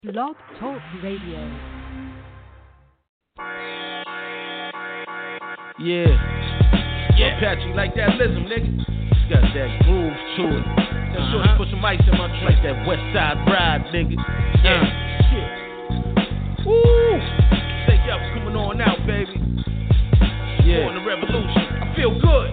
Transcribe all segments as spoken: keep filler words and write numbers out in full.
Blog Talk Radio. Yeah. Yeah. Apache like that Lism, nigga. It's got that groove to it. That uh-huh. Shorty put some ice in my drink. Like that West Side Ride, nigga. Yeah. Uh. Shit. Woo. Thank y'all for coming on out, baby. Yeah. On the revolution. I feel good.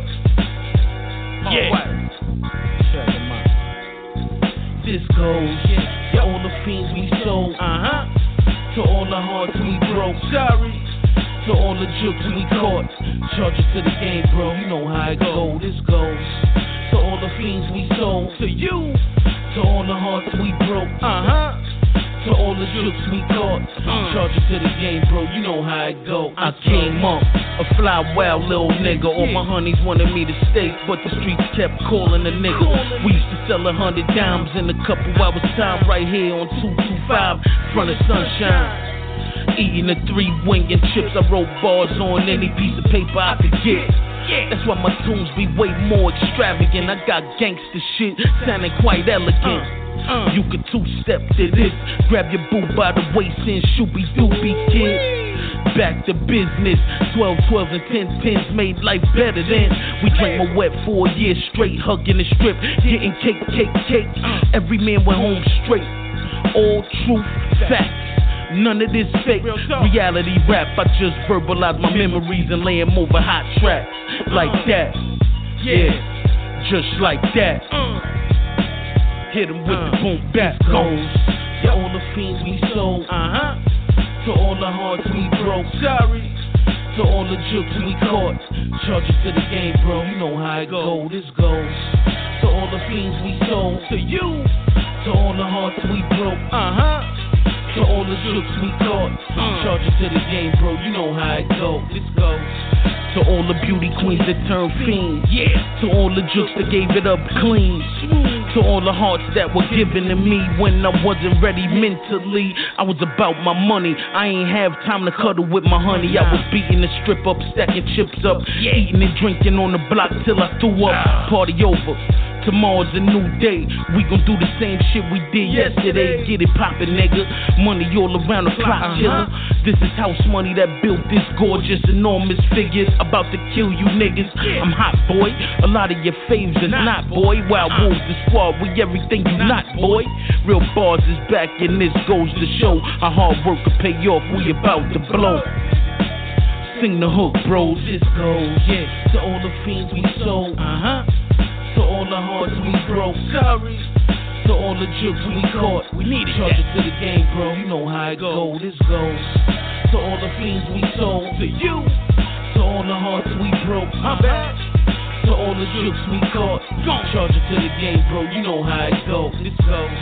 Yeah. All right. Check them out. This goes, yeah. To all the fiends we sold. Uh-huh. To all the hearts we broke. Sorry. To all the jokes we caught. Charges to the game, bro. You know how it go. This goes. To all the fiends we sold. To you. To all the hearts we broke. Uh-huh. To all the jokes we caught. Uh. Charges to the game, bro. You know how it go. I came up a fly wild little nigga. All my honeys wanted me to stay, but the streets kept calling a nigga. We used to sell a hundred dimes in a couple hours time right here on two two five, front of Sunshine. Eating the three wing and chips, I wrote bars on any piece of paper I could get. That's why my tunes be way more extravagant. I got gangster shit sounding quite elegant. Uh, you could two-step to this, grab your boo by the waist and shooby-dooby kid. Back to business, twelve, twelve and ten pins made life better then. We drank my wet for a year straight, hugging the strip, getting cake, cake, cake. Every man went home straight, all truth, facts. None of this fake reality rap. I just verbalize my memories and lay them over hot tracks. Like that, yeah, just like that. Hit them with the boom back goes. To all the fiends we sold. Uh-huh. To all the hearts we broke. Sorry. To all the jokes we caught. Charges to the game, bro. You know how it go. This goes. To all the fiends we sold. To you. To all the hearts we broke. Uh-huh. To all the jokes we caught. Uh. Charges to the game, bro. You know how it go. This goes. To all the beauty queens that turned fiends. Yeah. To all the jokes that gave it up clean. To all the hearts that were given to me when I wasn't ready mentally. I was about my money. I ain't have time to cuddle with my honey. I was beating the strip up, stacking chips up, eating and drinking on the block till I threw up. Party over. Tomorrow's a new day. We gon' do the same shit we did yesterday. Get it poppin', nigga. Money all around the clock, killer. This is house money that built this gorgeous, enormous figures. About to kill you niggas. I'm hot, boy. A lot of your faves is not, boy. Wild Wolves, the squad, we everything you not, boy. Real bars is back and this goes to show how hard work will pay off. We about to blow. Sing the hook, bros. This goes, yeah. To all the fiends we sold. Uh-huh. To all the hearts we broke. Sorry. To all the jokes we caught. We needed charges to the game, bro. You know how it go. This goes. To all the fiends we sold. To you. To all the hearts we broke. My bad. To all the jokes we caught. Charges to the game, bro. You know how it go. This goes.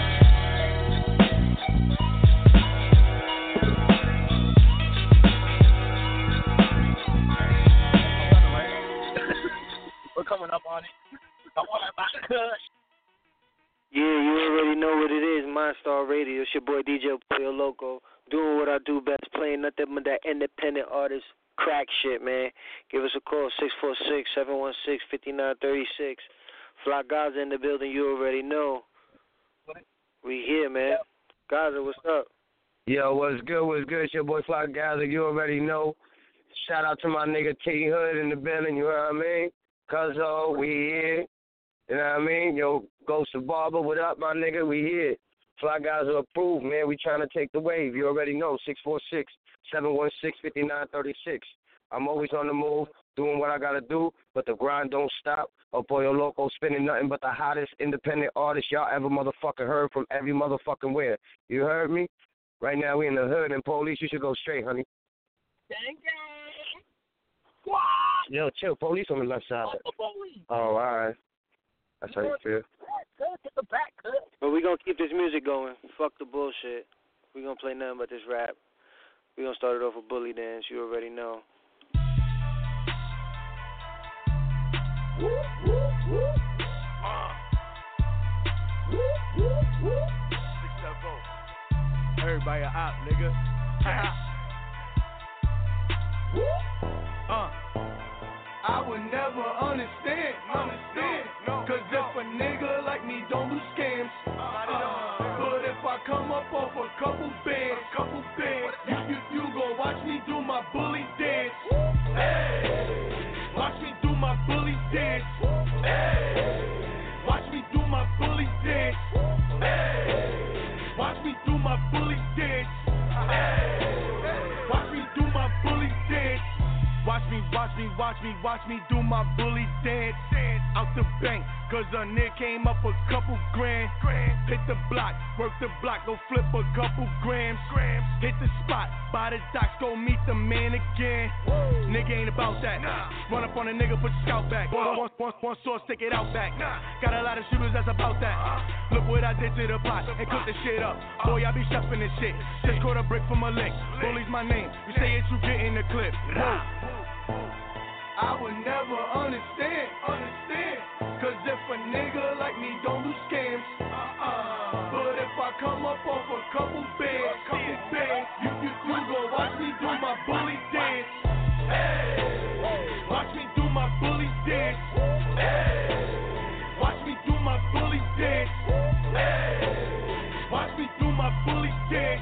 We're coming up on it. I want to buy the kush. Yeah, you already know what it is. Mindstar Radio. It's your boy D J Pollo Loco. Doing what I do best, playing nothing but that independent artist crack shit, man. Give us a call, six four six, seven one six, five nine three six. Fly Gaza in the building, you already know. We here, man. Gaza, what's up? Yo, what's good, what's good? It's your boy Fly Gaza, you already know. Shout out to my nigga T Hood in the building, you know what I mean? Cuz, oh, we here. You know what I mean? Yo, Ghost of Barber, what up, my nigga? We here. Fly Guys are approved, man. We trying to take the wave. You already know, six four six, seven one six, five nine three six. I'm always on the move, doing what I got to do, but the grind don't stop. Oh, Pollo Loco spinning nothing but the hottest independent artist y'all ever motherfucking heard from every motherfucking where. You heard me? Right now we in the hood, and police, you should go straight, honey. Thank you. What? Yo, chill. Police on the left side. Oh, all right. That's how you feel. But we gonna keep this music going. Fuck the bullshit. We gonna play nothing but this rap. We gonna start it off with Bully Dance. You already know. Everybody a op, nigga. uh. I would never understand, understand. Cause if a nigga like me don't do scams, but if I come up off a couple bands, couple bands, you, you, you gon' watch me do my bully dance. Hey. Watch me do my bully dance. Hey. Watch me do my bully dance. Hey. Watch me do my bully dance. Hey. Watch me do my bully dance. Watch me, watch me, watch me, watch me do my bully dance. Out the bank, cause a nigga came up a couple grand. Hit the block, work the block, go flip a couple grams. Hit the spot, buy the docks, go meet the man again. Nigga ain't about that. Run up on a nigga, put your scout back. One, one, one, one source, take it out back. Got a lot of shooters that's about that. Look what I did to the pot and cook the shit up. Boy, I be chefing this shit. Just caught a brick from a lick. Bully's my name. You say it, you get in the clip. Whoa. I would never understand, understand. Cause if a nigga like me don't do scams, uh-uh. But if I come up off a couple bands, couple bands, you, you, you gon' watch me do my bully dance. Hey. Watch me do my bully dance. Hey. Watch me do my bully dance. Hey. Watch me do my bully dance.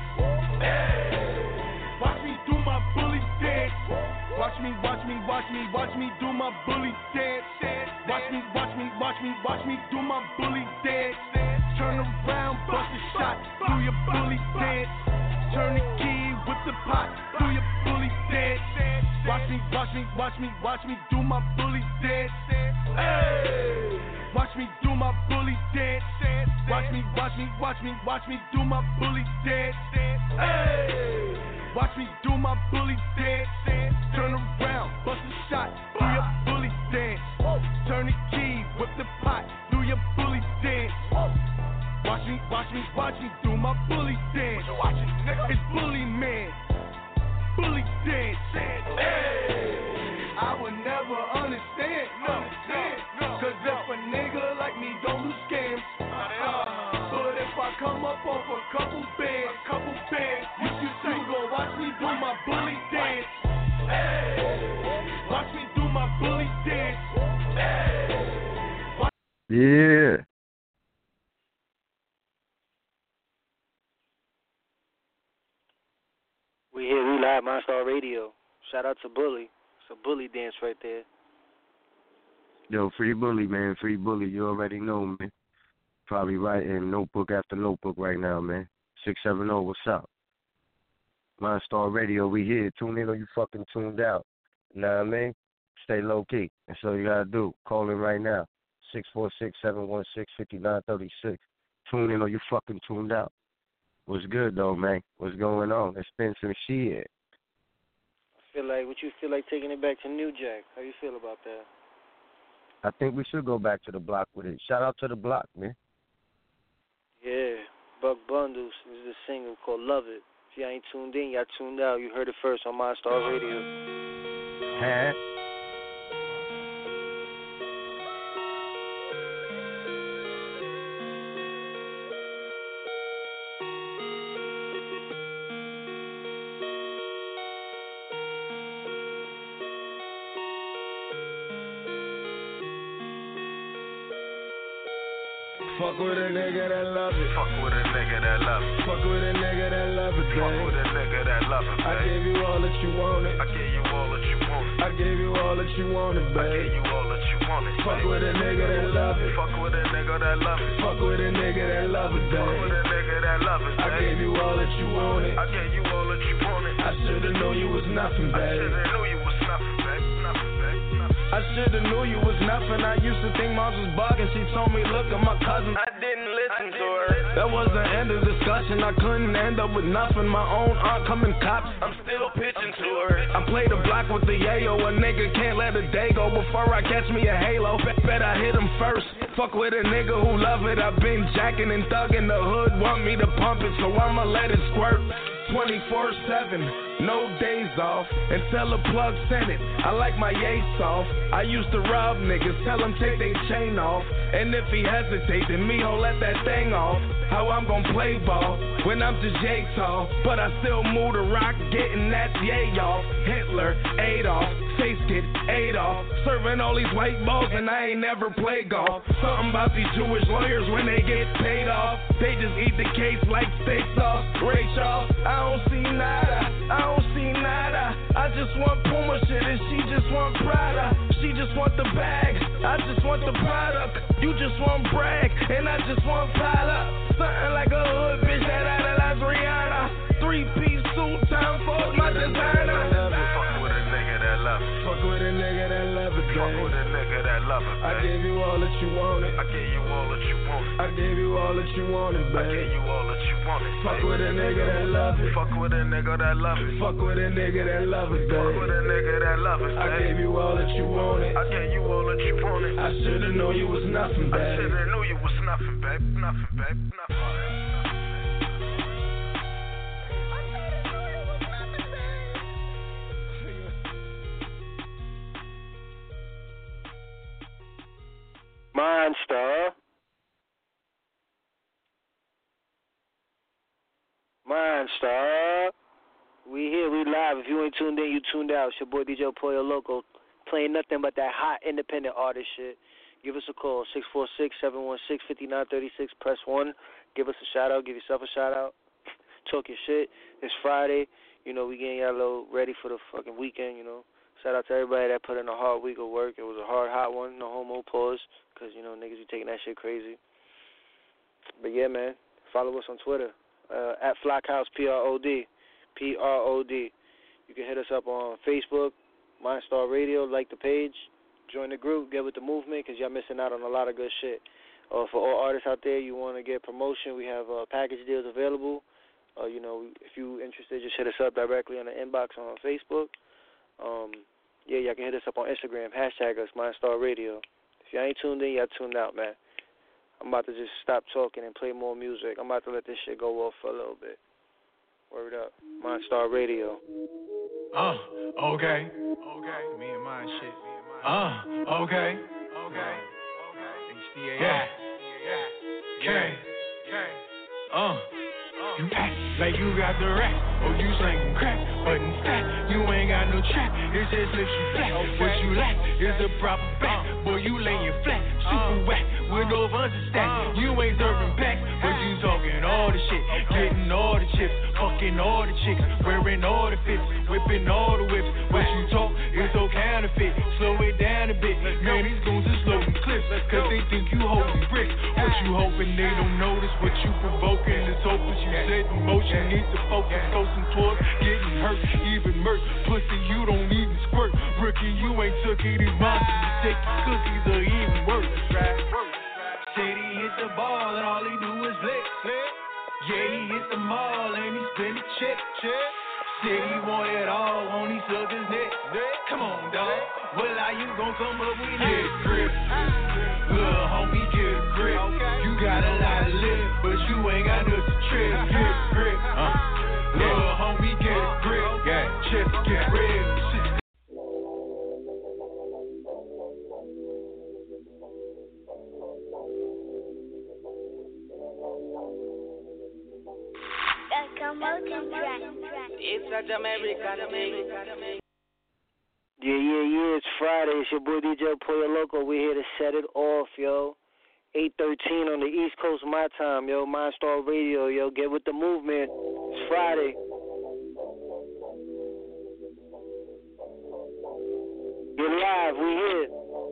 Hey. Watch me do my bully dance. Watch me, watch me, watch me, watch me do my bully dance. Watch me, watch me, watch me, watch me do my bully dance. Turn around, bust a shot, do your bully dance. Turn the key, whip the pot, do your bully dance. Watch me, watch me, watch me, watch me do my bully dance. Hey! Watch me do my bully dance. Watch me, watch me, watch me, watch me do my bully dance. Hey! Watch me do my bully dance. Turn around, bust a shot, do your bully dance. Turn the key, whip the pot, do your bully dance. Watch me, watch me, watch me do my bully dance. It's bully man, bully dance. Hey. I would never understand, understand. Cause if a nigga like me don't do scams, uh, but if I come up off a couple bands, couple bands, you, you, you gon' watch me do my bully dance. Hey. Watch me do my bully dance. Hey. Watch- Yeah. We here, we live, Monster Radio. Shout out to Bully. It's a bully dance right there. Yo, free bully, man. Free bully. You already know, man. Probably writing notebook after notebook right now, man. six seven zero, what's up? Monster Radio, we here. Tune in or you fucking tuned out. You know what I mean? Stay low key. That's all you gotta do. Call in right now. six four six, seven one six, five nine three six. Tune in or you fucking tuned out. What's good though, man? What's going on? It's been some shit. I feel like, what you feel like taking it back to New Jack? How you feel about that? I think we should go back to the block with it. Shout out to the block, man. Yeah, Buck Bundles is the single called Love It. If y'all ain't tuned in, y'all tuned out. You heard it first on My Star Radio. Huh? Fuck with a nigga that love it. Fuck with a nigga that love it. Fuck with a nigga that love it, babe. Fuck with a nigga that love it, babe. I gave you all that you wanted. I gave you all that you wanted. I gave you all that you wanted, babe. I gave you all that you wanted. Fuck with a nigga that love it. Fuck with a nigga that love it. Fuck with a nigga that love it, babe. Fuck with a nigga that love it, babe. I gave you all that you wanted. I gave you all that you wanted. I should've known you was nothing, I babe. should've knew you was nothing, babe. Nothing, babe. Nothing. I should've knew you was nothing. I used to think Mars was bugging. She told me, look at my cousin. I didn't listen to her. That was the end of discussion. I couldn't end up with nothing. My own aunt coming cops. I'm still pitching to her. I play the block with the yayo. A nigga can't let a day go before I catch me a halo. Bet, bet I hit him first. Fuck with a nigga who love it. I've been jacking and thugging. The hood want me to pump it, so I'ma let it squirt. twenty-four seven, no days off. Until the plug sent it. I like my yates off. I used to rob niggas, tell them take they chain off. And if he hesitate, then me ho let that thing off. How I'm gon' play ball when I'm just yay tall. But I still move the rock, getting that yay off. Hitler, Adolf, Chase get ate off. Serving all these white balls and I ain't never played golf. Something about these Jewish lawyers when they get paid off. They just eat the case like steak sauce. Ray Charles, I don't see nada, I don't see nada. I just want Puma shit and she just want Prada. She just want the bag, I just want the product. You just want brag, and I just want pile up. Something like a hood bitch that idolize Rihanna. Three-piece suit, time for my designer. Fuck with a nigga that love it. Fuck with a nigga that love it, Fuck with a nigga that love it, I gave you all that you wanted. I gave you all that you wanted. I gave you all that you wanted, I gave babe. you all that you wanted. Fuck with a nigga that love it. Fuck with a nigga that love it. Fuck with a nigga that love it, Fuck with babe. a nigga that love it. I gave you all that you wanted. I gave you all that you wanted. I should've known you was nothing, I babe. should've knew you was nothing, babe. Nothing, babe. Nothing. Monster. Monster. We here, we live. If you ain't tuned in, you tuned out. It's your boy D J Pollo Loco, playing nothing but that hot independent artist shit. Give us a call, six four six, seven one six, five nine three six. Press one. Give us a shout out. Give yourself a shout out. Talk your shit. It's Friday. You know, we getting y'all a little ready for the fucking weekend, you know. Shout out to everybody that put in a hard week of work. It was a hard, hot one. No homo pause. Because, you know, niggas be taking that shit crazy. But, yeah, man. Follow us on Twitter. Uh, at Flockhouse, P R O D. P R O D. You can hit us up on Facebook, Mindstar Radio. Like the page. Join the group. Get with the movement because y'all missing out on a lot of good shit. Uh, for all artists out there, you want to get promotion, we have uh, package deals available. Uh, you know, if you interested, just hit us up directly on the inbox on Facebook. Um, yeah, y'all can hit us up on Instagram. Hashtag us, Mindstar Radio. If y'all ain't tuned in, y'all tuned out, man. I'm about to just stop talking and play more music. I'm about to let this shit go off for a little bit. Word up. Mindstar Radio. Uh, okay. Okay. Me and mine shit. Uh, okay. Okay. H D A I. Yeah. Yeah. Yeah. Uh. You act like you got the rap, or you slangin' crack, but instead you ain't got no trap. It's just lips you flat. What you lack is a proper back. Boy, you layin' flat, super whack, with no funds to stack. You ain't serving back, but you talking all the shit, getting all the chips, fucking all the chicks, wearing all the fits, whipping all the whips. What you talk is so counterfeit. Slow it down a bit, man. These goons are slow and clips, cause they think you holding bricks. What you hoping they don't notice? What you provoking is hopeless. You set in motion, need to focus, coasting towards getting hurt, even murk. Pussy, you don't even squirt. Rookie, you ain't took it. These monsters to take your cookies or even worse. Said he hit the ball and all he do is lick. Yeah, he hit the mall and he spin the chip. Said he want it all on these others' neck. Come on, dog. Well, how you gon' come up with this grip? Little homie, get a grip. You got a lot of lip, but you ain't got nothing to trip. Get a grip. Uh. Little homie, get a grip. Yeah, chest get real. It's a Jamaican thing. Yeah, yeah, yeah, it's Friday. It's your boy D J Pollo Loco. We're here to set it off, yo. eight thirteen on the East Coast, my time, yo. Mindstar Radio, yo. Get with the movement. It's Friday. You're live. We here.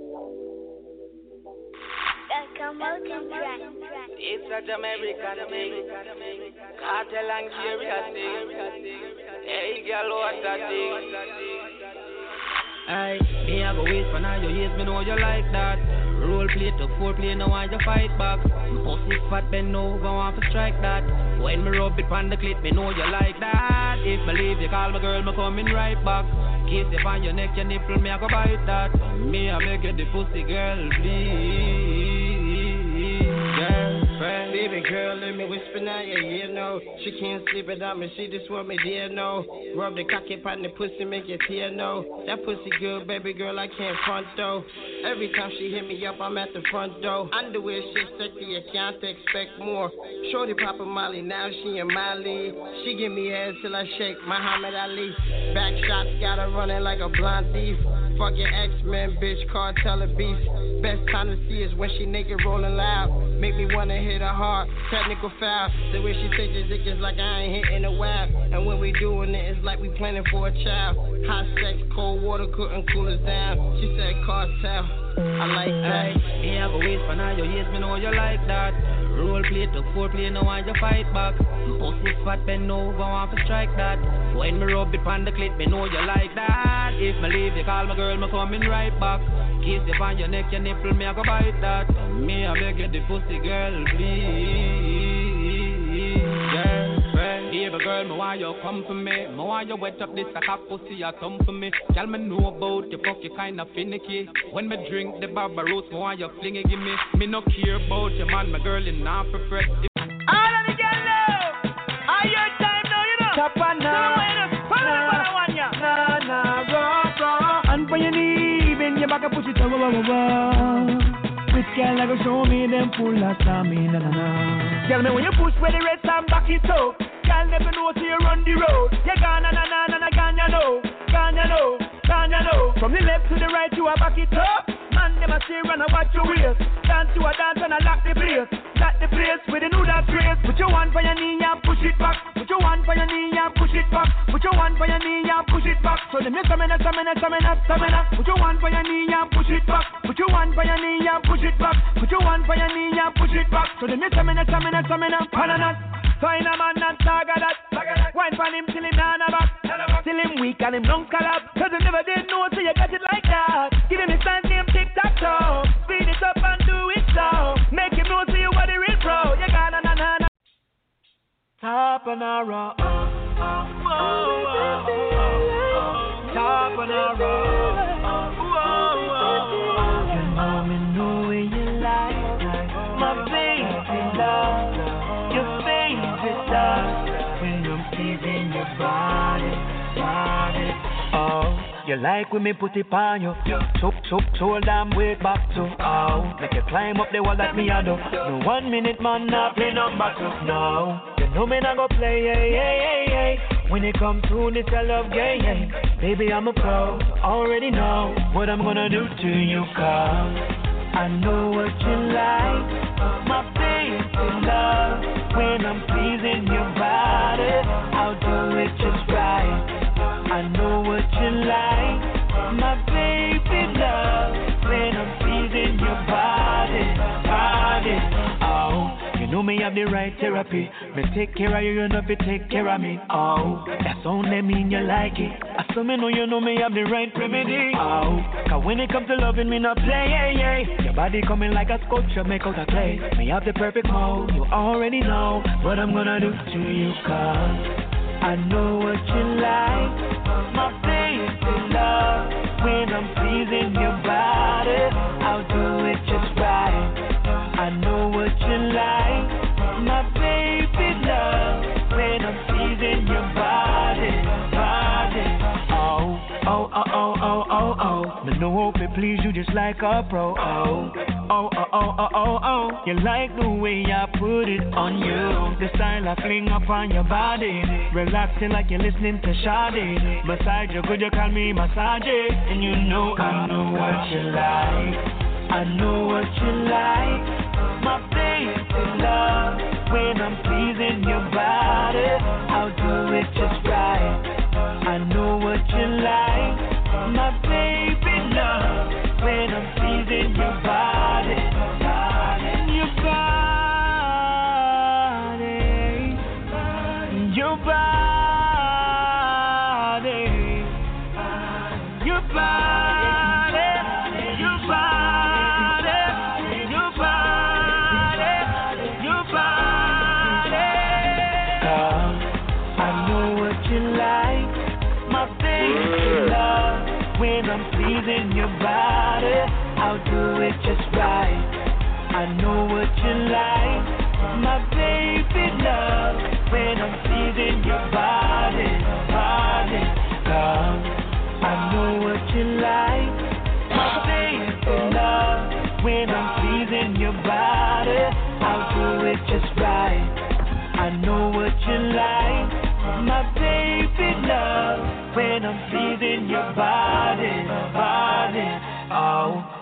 It's a Jamaican thing. Cartel and serious thing. Hey, girl, what that thing? Aye, me I go wait for now, your years, me know you like that. Role play to four play, now want you fight back. Pussy fat, bend over, want to strike that. When me rub it on the clit, me know you like that. If me leave you, call my girl, me coming right back. Kiss you on your neck, your nipple, me I go bite that. Me I beg you the pussy girl, please. Girlfriend, Baby girl, let me whisper now, yeah, yeah, no. She can't sleep without me, she just want me, dear, no. Rub the cocky pot in the pussy, make your tear, no. That pussy good, baby girl, I can't front, though. Every time she hit me up, I'm at the front door. Underwear shit sexy, you can't expect more. Shorty Papa Molly, now she in my league. She give me ass till I shake Muhammad Ali. Back shots, got her running like a blind thief. Fuck your X-Men, bitch, cartel of beef. Best time to see is when she naked rolling loud. Make me wanna hit her hard, technical foul. The way she take the dick is like I ain't hitting a while. And when we doing it, it's like we planning for a child. Hot sex, cold water couldn't cool us down. She said cartel, I like that. Me have a waist for now, your years, me know you like that. Role play to foreplay, now want you fight back. Pussy fat, bend over, want to strike that. When me rub it on the clit, me know you like that. If me leave, you call my girl, me coming right back. Kiss you on your neck, your nipple, me I go bite that. Me I beg you, the pussy girl, please. Girlfriend, baby girl, me want you come for me. Me want you wet up this a cock pussy, you come for me. Girl, me know about you, fuck you kinda finicky. When me drink the Barbaros, me want you fling it, give me. Me no care about you, man, my girl, you not for fresh. All of the girl love, are your time now, you know. Top and now, nah, nah, raw, raw. And for your knee, bend your back and push it over, over, over. With girl, I go show me them full of stamina, na na. Tell me when you push where the rest and back it up. Girl, never know till you run the road. You gone, na na na na na, gone, you know, gone, you know, gone, you know. From the left to the right, you a back it up. Man, them a stay run and watch your waist. Dance to a dance and I lock the place. Lock the place with the new that trace. Put your one for your knee and push it back. Put your one for your knee and push it back. Put your one for your knee and push it back. So them you stamina, stamina, stamina, stamina. Put your one for your knee and push it back. Put your one for your knee and push it back. Put your one for your knee and push it back. So them you stamina, stamina, stamina, banana. Find a man and saga that. Wine for him till him nana back. Till him weak and him don't collapse. Cause he never did know so you got it like that. Give him his stand name tic-tac-toe. Speed it up and do it so. Make him know so you are the real pro. You got na na na na. Top and a raw. Top and a raw. You know me know where you like. My baby love. Your favorite love. When I'm feeling your body, body. Oh, you like when me put it on you. Choke, choke, shoulder and weight back to. Oh, make you climb up the wall like me I do. No one minute man not play number two. No, you know me not go play, yeah, yeah, yeah, yeah. When it comes to this I love game, yeah. Baby I'm a pro, already know what I'm gonna do to you, cause I know what you like, my baby love. When I'm pleasing your body, I'll do it just right. I know what you like, my baby love. When I'm pleasing your body, body. Oh, you know me have the right therapy. Me take care of you, you know if you take care of me. Oh, that's only mean you like it. I still me know you know me have the right remedy. Oh, cause when it comes to loving me not play, yeah, yeah. Your body coming like a sculpture, make out a clay. Me have the perfect mode, you already know what I'm gonna do to you, cause I know what you like, my baby love. When I'm pleasing your body, I'll do it just right. I know what you like, my baby love. When I'm pleasing your body, body. Oh, oh, oh, oh, oh, oh, oh. Me know hope it please you just like a pro. Oh, oh, oh, oh, oh, oh, oh. You like the way I put it on you. The style I fling up on your body. Relaxing like you're listening to Sade. Massage you good, you call me massage. And you know I know what you like. I know what you like, my baby love. When I'm pleasing your body, I'll do it just right. I know what you like, my baby love. When I'm pleasing your body, body. Your body, your body, your body. When I'm pleasing your body, I'll do it just right. I know what you like, my baby love, when I'm teasing your body, body, love. I know what you like, my baby love, when I'm teasing your body, I'll do it just right. I know what you like, my baby love, when I'm teasing your body, body, oh.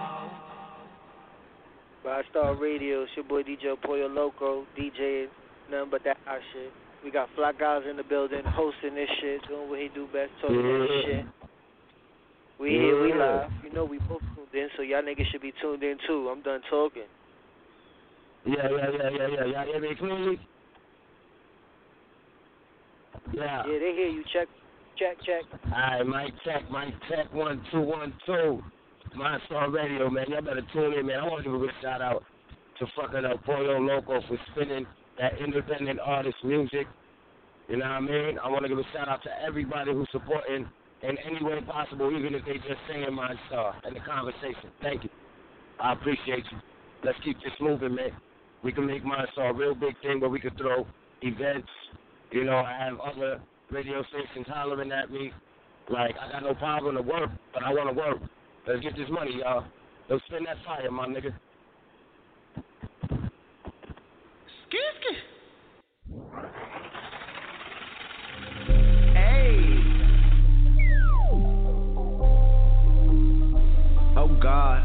Five Star Radio, it's your boy D J Pollo Loco, DJing, nothing but that our shit. We got Fly Guys in the building, hosting this shit, doing what he do best, talking that shit. We here, we live. You know we both tuned in, so y'all niggas should be tuned in too. I'm done talking. Yeah, yeah, yeah, yeah, yeah. Y'all hear me clearly? Yeah. Yeah, they hear you. Check, check, check. All right, mic check, mic check, one, two, one, two. Mindstar Radio, man. Y'all better tune in, man. I want to give a good shout out to fucking uh, Pollo Loco for spinning that independent artist music. You know what I mean? I want to give a shout out to everybody who's supporting in any way possible, even if they just saying Mindstar in the conversation. Thank you. I appreciate you. Let's keep this moving, man. We can make Mindstar a real big thing where we can throw events. You know, I have other radio stations hollering at me. Like, I got no problem to work, but I want to work. Let's get this money, y'all. Let's spin that fire, my nigga. Skiski. Hey. Oh, God.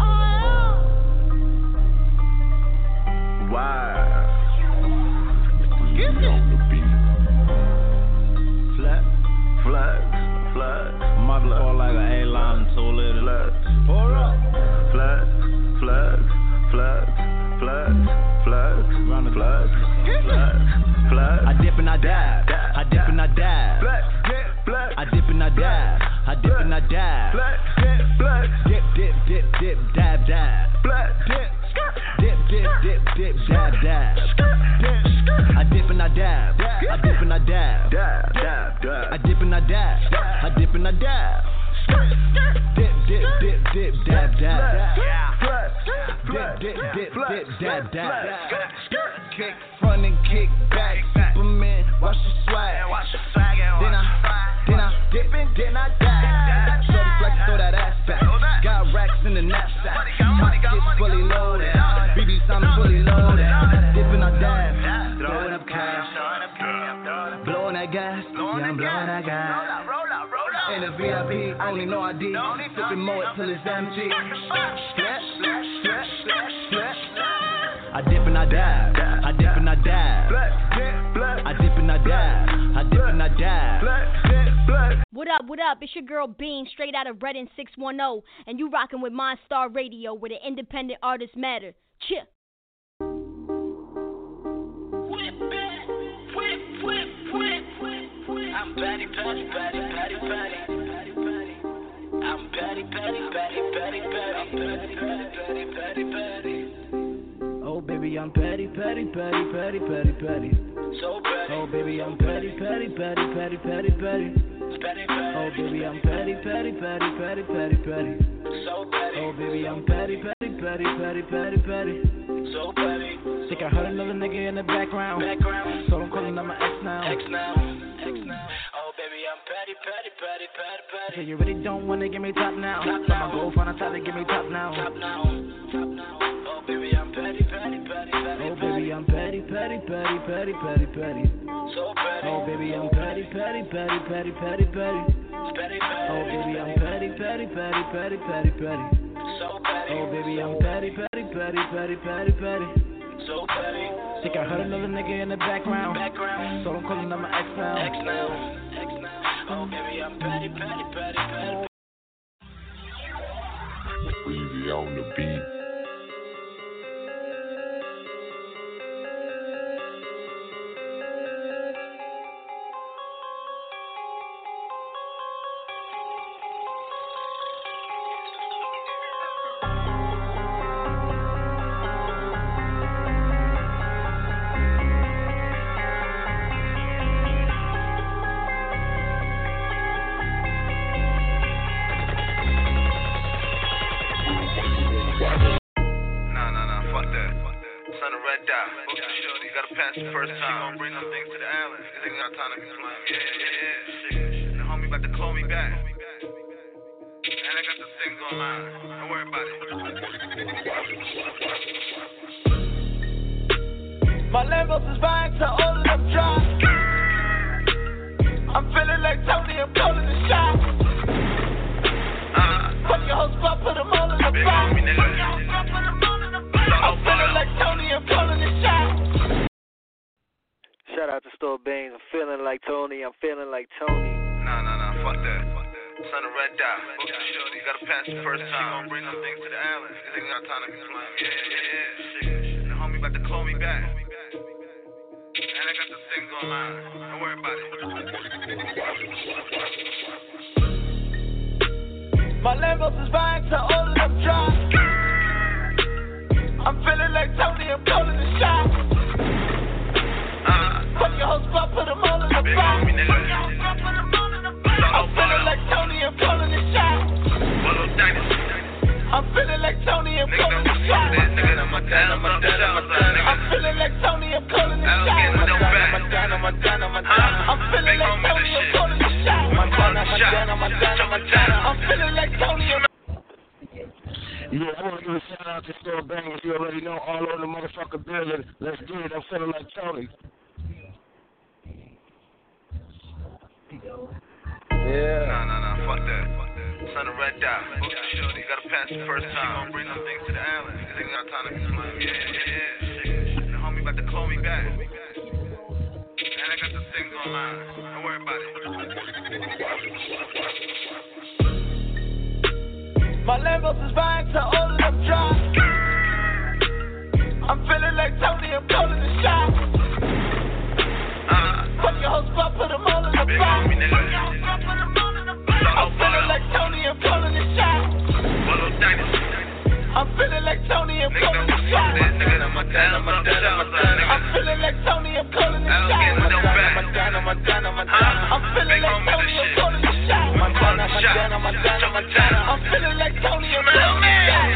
Wow. Skiski. On the beat. Flat. Flat. Flat. My blood. Like an A-line toilet. Flat. Pour up. Flat. Flat. Flat. Flat. Flat. Round the flat. Flat. Flat. I dip and I dive. I dip and I dive. Flat. Dip. Flat. I dip and I dive. I dip and I dive. Flat. Dip. Flat. Dip. Dip. Dip. Dip. Dive. Dive. Flat. Dip. Dip. Dip. Dip. Dip. Dive. Dive. I dip and I dive. I dip and I dive. Dive. Dive. Dive. I dip and I dive. I dip and I dive. Dip, dip, dip, dip, dab, dab. Dip, dip, dip, dip, dab, dab. Kick front and kick back. Superman, watch the swag. Then I, then I dip and then I dive. Shorty flex, throw that ass back. Got racks in the knapsack. Pockets fully loaded. B B's I'm fully loaded. Dip and I dive. Throwing up cash. Blowing that gas. Yeah, I'm blowing that gas. In the V I P, only no I D. Flipping more till it's empty. I dip and I dive. I dip and I dive. I dip and I dive. I dip and I dive. What up, what up? It's your girl Bean, straight out of Redding six one zero. And you rocking with Mindstar Radio, where the independent artists matter. Cheer. I'm Patty, Patty, Patty, Patty, Patty. I'm Patty, Patty, Patty, Patty, Patty, Patty, Patty, Patty, Patty. Oh baby, I'm Patty, Patty, Patty, Patty, Patty, Patty. So Patty. Oh baby, I'm Patty, Patty, Patty, Patty, Patty, Patty. Patty, Patty. Oh baby, I'm Patty, Patty, Patty, Patty, Patty, Patty. So Patty. Oh baby, I'm Patty, Patty, Patty, Patty, Patty, Patty. So Patty. Think I heard another nigga in the background. Background. So I'm calling on my ex now. X now. X now. Oh baby, I'm Patty, Patty, Patty, Patty, Patty. So you really don't wanna give me top now? Top so now. I'ma go find a top to give me top now. Top now. Top now. Oh baby, I'm Patty, Patty, Patty, Patty. Oh baby, I'm Patty, Patty, Patty, Patty, Patty, Patty. So Patty. Oh baby, I'm Patty, Patty, Patty, Patty, Patty, Patty. Patty, Patty. Oh baby, I'm Patty, Patty, Patty, Patty, Patty, Patty. So Patty. Oh baby, I'm Patty, Patty, Patty, Patty, Patty, Patty. So Patty. Think I heard another nigga in the background. Background. So I'm calling on my ex now. X now. X now. Oh baby, I'm Patty, Patty, Patty, Patty. Easy on the beat. Yeah. got time to be playing. Yeah, yeah, yeah. Shit. The homie about to call me back. And I got the things online. Don't worry about it. My Lambos is vying to all of them drops. I'm feeling like Tony, I'm calling the shot. Uh, Fuck your whole spot, put them all in the box. I'm feeling like Tony, I'm calling the shot. Shout out to Store Bangs. I'm feeling like Tony. I'm feeling like Tony. Nah, nah, nah, fuck that. Son of Red Dot. You gotta pass the first time. Gonna bring them things to the island. Cause they got time to be playing. Yeah, yeah, yeah. The homie about to call me back. And I got the things online. Don't worry about it. My Lambos is vying to all of them drops. I'm feeling like Tony, I'm calling the shot. Uh, Fuck your whole spot, put them all in the box. I'm feeling like Tony, I'm calling the shot. I'm feeling like Tony, I'm calling the shot. I'm feeling like Tony, I'm calling the shot. I'm feeling like Tony, I'm calling the shot. I'm feeling like Tony, I'm Yeah, I want to give a shout out to Store Bangers. You already know, all over the motherfucking building. Let's get it. I'm feeling like Tony. Yeah. Nah, nah, nah, fuck that. Fuck that. Son of Red Dot. You gotta pass the first time. Gonna bring them things to the island. Cause they got time to be playing. Yeah, yeah, yeah. The homie about to call me back. And I got the things online. Don't worry about it. My Lambos is vying to all of them drops. I'm feeling like Tony, I'm calling the shot. Uh, Fuck your whole spot, put them all in the box. I'm feeling like Tony, I'm calling the shot. I'm feeling like Tony, I'm calling the shot. I'm feeling like Tony, I'm calling the shot. I'm feeling like Tony, I'm calling the shot. I'm feeling like Tony, I'm calling the shot. I'm feeling like Tony, I'm calling the shot.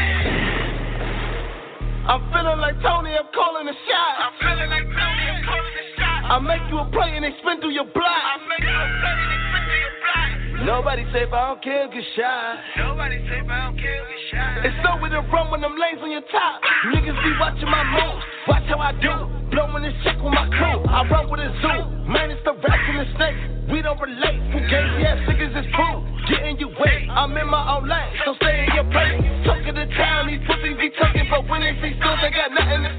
I'm feeling like Tony, I'm calling the shot. I'm feeling like Tony, I'm calling the shot. I make you a play and they spin through your block. I make you a play and they spin through your block. Nobody say if I don't kill, get shot. Nobody say if I don't kill, get shot. It's over the run when them lanes on your top. Niggas be watching my moves. Watch how I do. Blowing this check with my crew. I run with a zoo. Man, it's the rats and the snakes. We don't relate. Fugazi ass niggas is cool. Getting you wet. I'm in my own lane, so stay in your place. Talking to town, these pussies be talking, but when they see skills, they got nothing to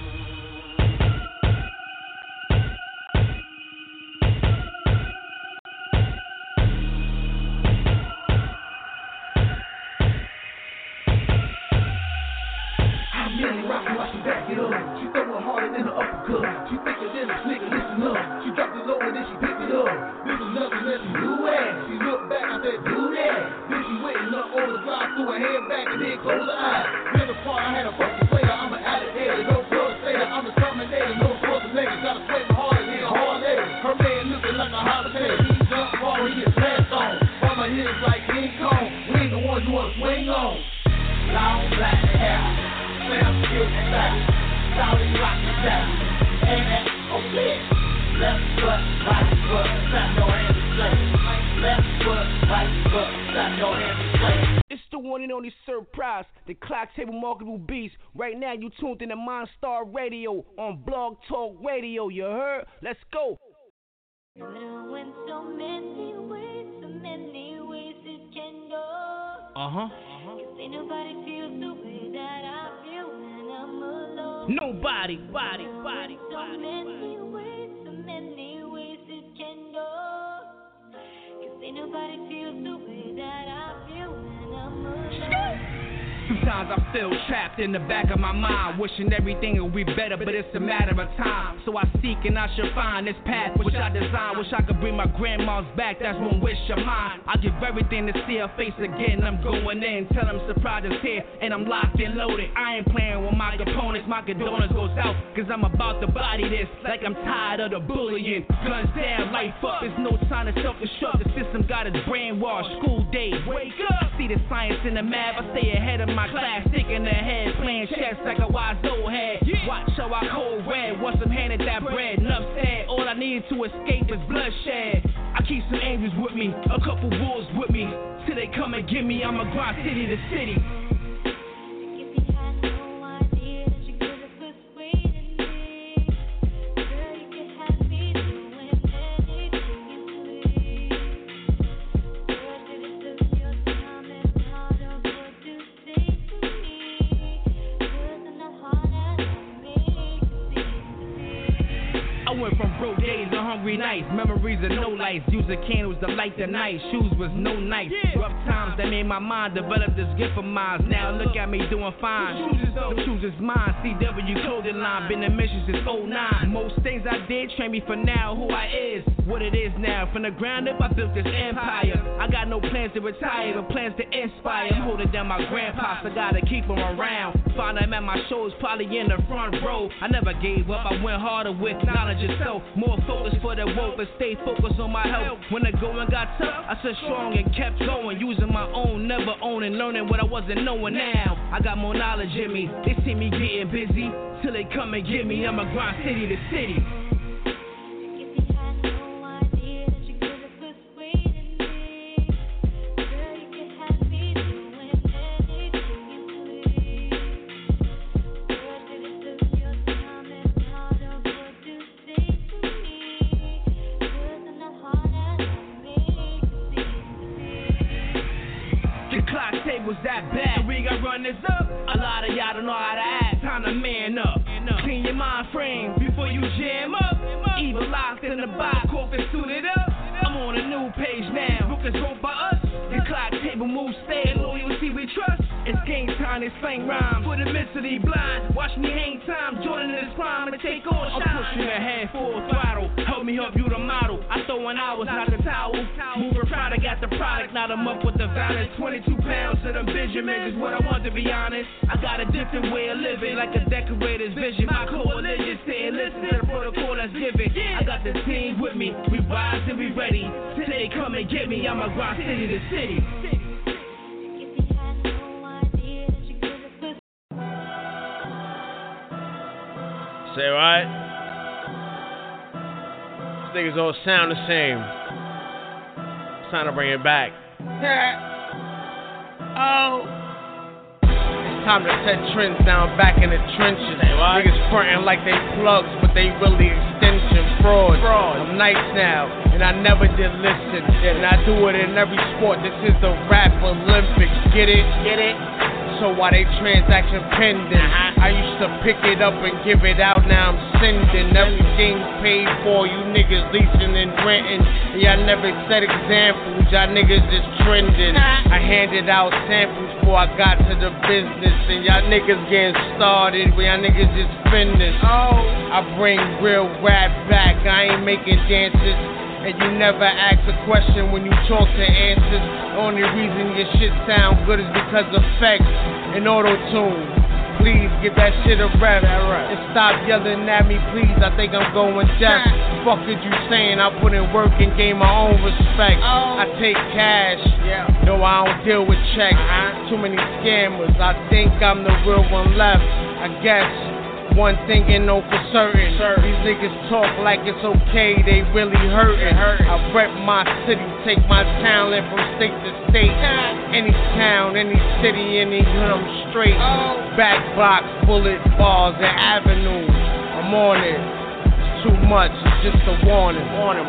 the clock table marketable beats. Right now you tuned in to Monster Radio on Blog Talk Radio. You heard? Let's go. You know, in so many ways, so many ways it can go. Uh-huh. Uh-huh. Cause ain't nobody feels the way that I feel when I'm alone. Nobody, body, body, so body. So many ways, so many ways it can go. Cause ain't nobody feels the way that I feel when I'm alone. Sometimes I feel trapped in the back of my mind, wishing everything would be better, but it's a matter of time. So I seek and I shall find this path which I designed. Wish I could bring my grandma's back, that's one wish of mine. I give everything to see her face again. I'm going in, tell them surprise is here, and I'm locked and loaded. I ain't playing with my opponents, my condolence goes out, cause I'm about to body this, like I'm tired of the bullying. Guns down, life up, there's no time to self-destruct. The system got its brainwashed. School day, wake up. see the science in the math. I stay ahead of my class, thinking ahead, playing chess like a wise old head. Watch how I cold red, once I'm handed that bread. Enough said, all I need to escape is bloodshed. I keep some angels with me, a couple wolves with me. Till they come and get me, I'ma grind city to city. From broke days to hungry nights, memories of no lights, using candles to light the night. Shoes was no nights, yeah. Rough times that made my mind develop this gift of mine. Now look at me doing fine. The shoes is mine. C W clothing line, been in mission since oh nine. Most things I did train me for now, who I is, what it is now. From the ground up, I built this empire. I got no plans to retire, but plans to inspire. I'm holding down my grandpa, so gotta keep him around. Find him at my shows, probably in the front row. I never gave up, I went harder with knowledge itself. More focus for the woke, but stay focused on my health. When the going got tough, I stood strong and kept going. Using my own, never owning, learning what I wasn't knowing now. I got more knowledge in me, they see me getting busy. Till they come and get me, I'ma grind city to city. Was that bad? We gotta run this up. A lot of y'all don't know how to act. Time to man up. Clean your mind frame before you jam up. Evil locked in the box, coffin suited up. I'm on a new page now. Book is wrote by us. The clock table moves, stay loyalty we trust. It's game time, it's slang rhymes. For the mentally blind, watch me hang time. Joining this crime and take on shine. I'm pushing ahead full throttle. Help me help you the model. I throw in hours, not the towel. Moving product, got the product. Now I'm up with the violence. twenty-two pounds to them Benjamins is what I want to be honest. I got a different way of living, like a decorator's vision. My coalition sitting, listen to the protocol that's given. I got the team with me, we rise and we ready. Till they come and get me, I'ma grind city to city. Say right. These niggas all sound the same. It's time to bring it back. Oh. It's time to set trends down back in the trenches. Niggas frontin' like they plugs, but they really extension frauds. Fraud. I'm nice now, and I never did listen. And I do it in every sport. This is the rap Olympics. Get it? Get it? So why they transaction pending? Uh-huh. I used to pick it up and give it out, now I'm sending. Everything paid for, you niggas leasing and renting. Y'all never set examples, y'all niggas is trending. Uh-huh. I handed out samples before I got to the business. And y'all niggas getting started when y'all niggas just finished. Oh. I bring real rap back, I ain't making dances. And you never ask a question when you talk to answers. The only reason your shit sound good is because of effects and auto-tune. Please give that shit a rep and stop yelling at me, please. I think I'm going deaf. Fuck is you saying? I put in work and gain my own respect. I take cash. No, I don't deal with checks. Too many scammers. I think I'm the real one left. I guess. One thing you know for certain, these niggas talk like it's okay, they really hurtin'. I rep my city, take my talent from state to state. Any town, any city, any hood, I'm straight. Back blocks, bullet bars, and avenues. I'm on it. It's too much, it's just a warning. Warning,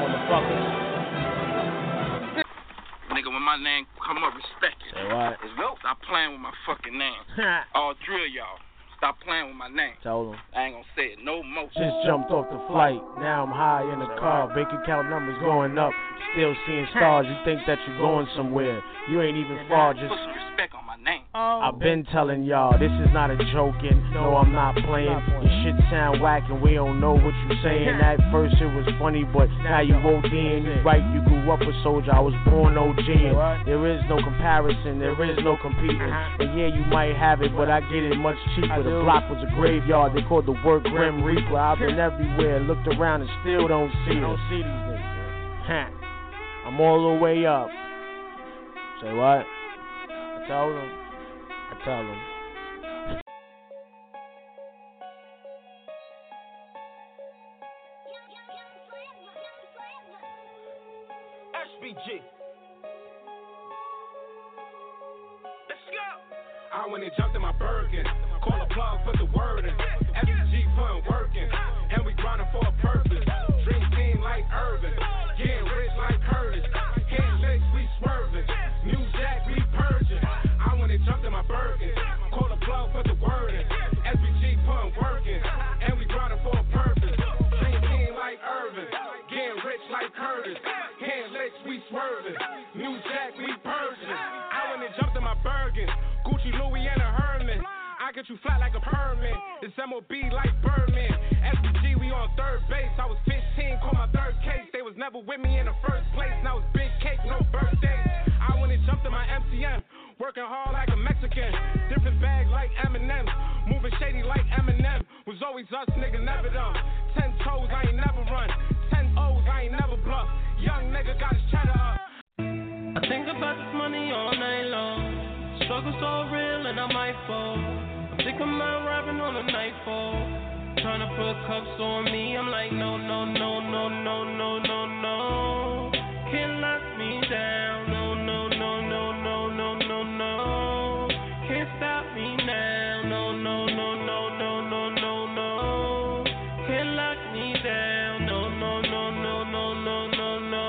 motherfuckers. Nigga, when my name come up, respect it. Say what? Stop playing with my fucking name. All three of y'all. Stop playing with my name. Told him. I ain't gonna say it no more. Just jumped off the flight. Now I'm high in the car. Bank account numbers going up. Still seeing stars. You think that you're going somewhere. You ain't even far. Just put some respect on my name. I've been telling y'all, this is not a joking. No, I'm not playing. Your shit sound whack and we don't know what you saying. At first it was funny, but now you O D'ing. You right, you grew up a soldier. I was born O G'ing. There is no comparison. There is no competing. And yeah, you might have it, but I get it much cheaper. The block was a graveyard. They called the work Grim Reaper. I've been everywhere, looked around and still don't see don't it. see these niggas. I'm all the way up. Say what? I told him. I told him. S B G. Let's go. I went and jumped in my Birkin. Call a plug, put the word in. S B G putting work in. And we grinding for a purpose. Dream team like Irvin. Getting rich like Curtis. Hand legs, we swerving. New Jack, we purging. I went and jumped in my Birkin. Call a plug, put the word in. S B G putting work in. And we grinding for a purpose. Dream team like Irvin. Getting rich like Curtis. Hand legs, we swerving. New Jack, we purging. I went and jumped in my Birkin. Gucci, Louis, and a Herman. I get you flat like a permit. It's M O B like Birdman. S B G, we on third base. I was fifteen, caught my third case. They was never with me in the first place. Now it's big cake, no birthday. I went and jumped in my M C M. Working hard like a Mexican. Different bag like Eminem. Moving shady like Eminem. Was always us, nigga, never them. Ten toes, I ain't never run. Ten O's, I ain't never bluff. Young nigga got his cheddar up. I think about this money all night long. Struggle so real and I might fall. I think I'm out rapping on a nightfall. Trying to put cuffs on me. I'm like, no, no, no, no, no, no, no, no. Can't lock me down. No, no, no, no, no, no, no, no. Can't stop me now. No, no, no, no, no, no, no, no. Can't lock me down. No, no, no, no, no, no, no,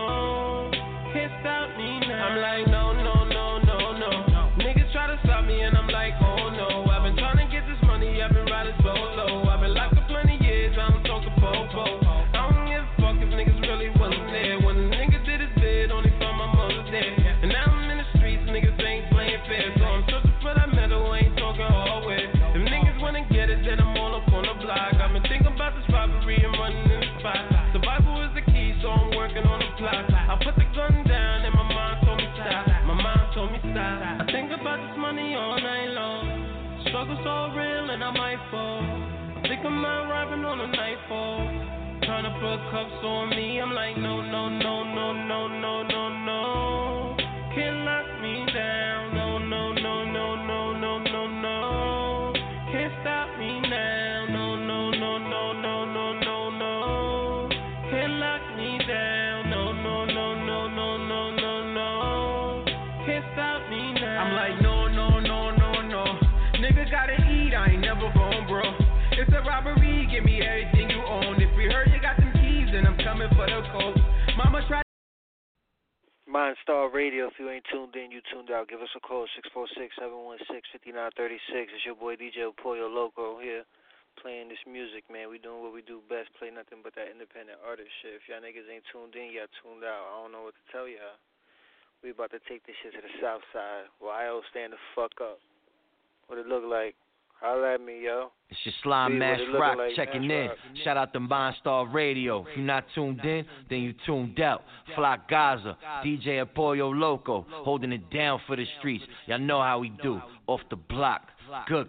no. Can't stop me now. I'm like, no, no, no, no, no. Niggas try to stop me and I'm like, oh no. I've been trying to get this money, I've been riding so low. I've been locked up plenty years, I don't talk to Popo. I don't give a fuck if niggas really wasn't there. When a nigga did his bid, only found my mother there. And now I'm in the streets, niggas ain't playing fair. So I'm searching for that metal, ain't talking hardware. If niggas wanna get it, then I'm all up on the block. I've been thinking about this robbery and running in the spot. Survival is the key, so I'm working on the plot. I put the gun down and my mind told me stop. My mind told me stop. I think about this money all night long. Struggle so real and I might fall. I think I'm out rapping on a nightfall. Trying to put cuffs on me. I'm like, no, no, no, no, no, no, no, no. Can't lock me down. No, no, no, no, no, no, no, no. Can't stop me now. No, no, no, no, no, no, no, no. Can't lock me down. No, no, no, no, no, no, no, no. Can't stop me now. I'm like, no, no, no, no, no. Nigga gotta eat, I ain't never born, bro. It's a robbery, give me everything you own. If we heard you got some keys, then I'm coming for the coat. Mama tried. Mindstar Radio, if you ain't tuned in, you tuned out. Give us a call, six four six, seven one six, five nine three six. It's your boy D J Pollo Loco here, playing this music, man. We doing what we do best, play nothing but that independent artist shit. If y'all niggas ain't tuned in, y'all tuned out. I don't know what to tell y'all. We about to take this shit to the south side. Y O stand the fuck up. What it look like? Holla at me, yo. It's your Slime Mash Rock like, checking in. Rock. Shout out to Mindstar Radio. If you're not tuned in, then you tuned out. Fly Gaza, D J Pollo Loco, holding it down for the streets. Y'all know how we do. Off the block. Good.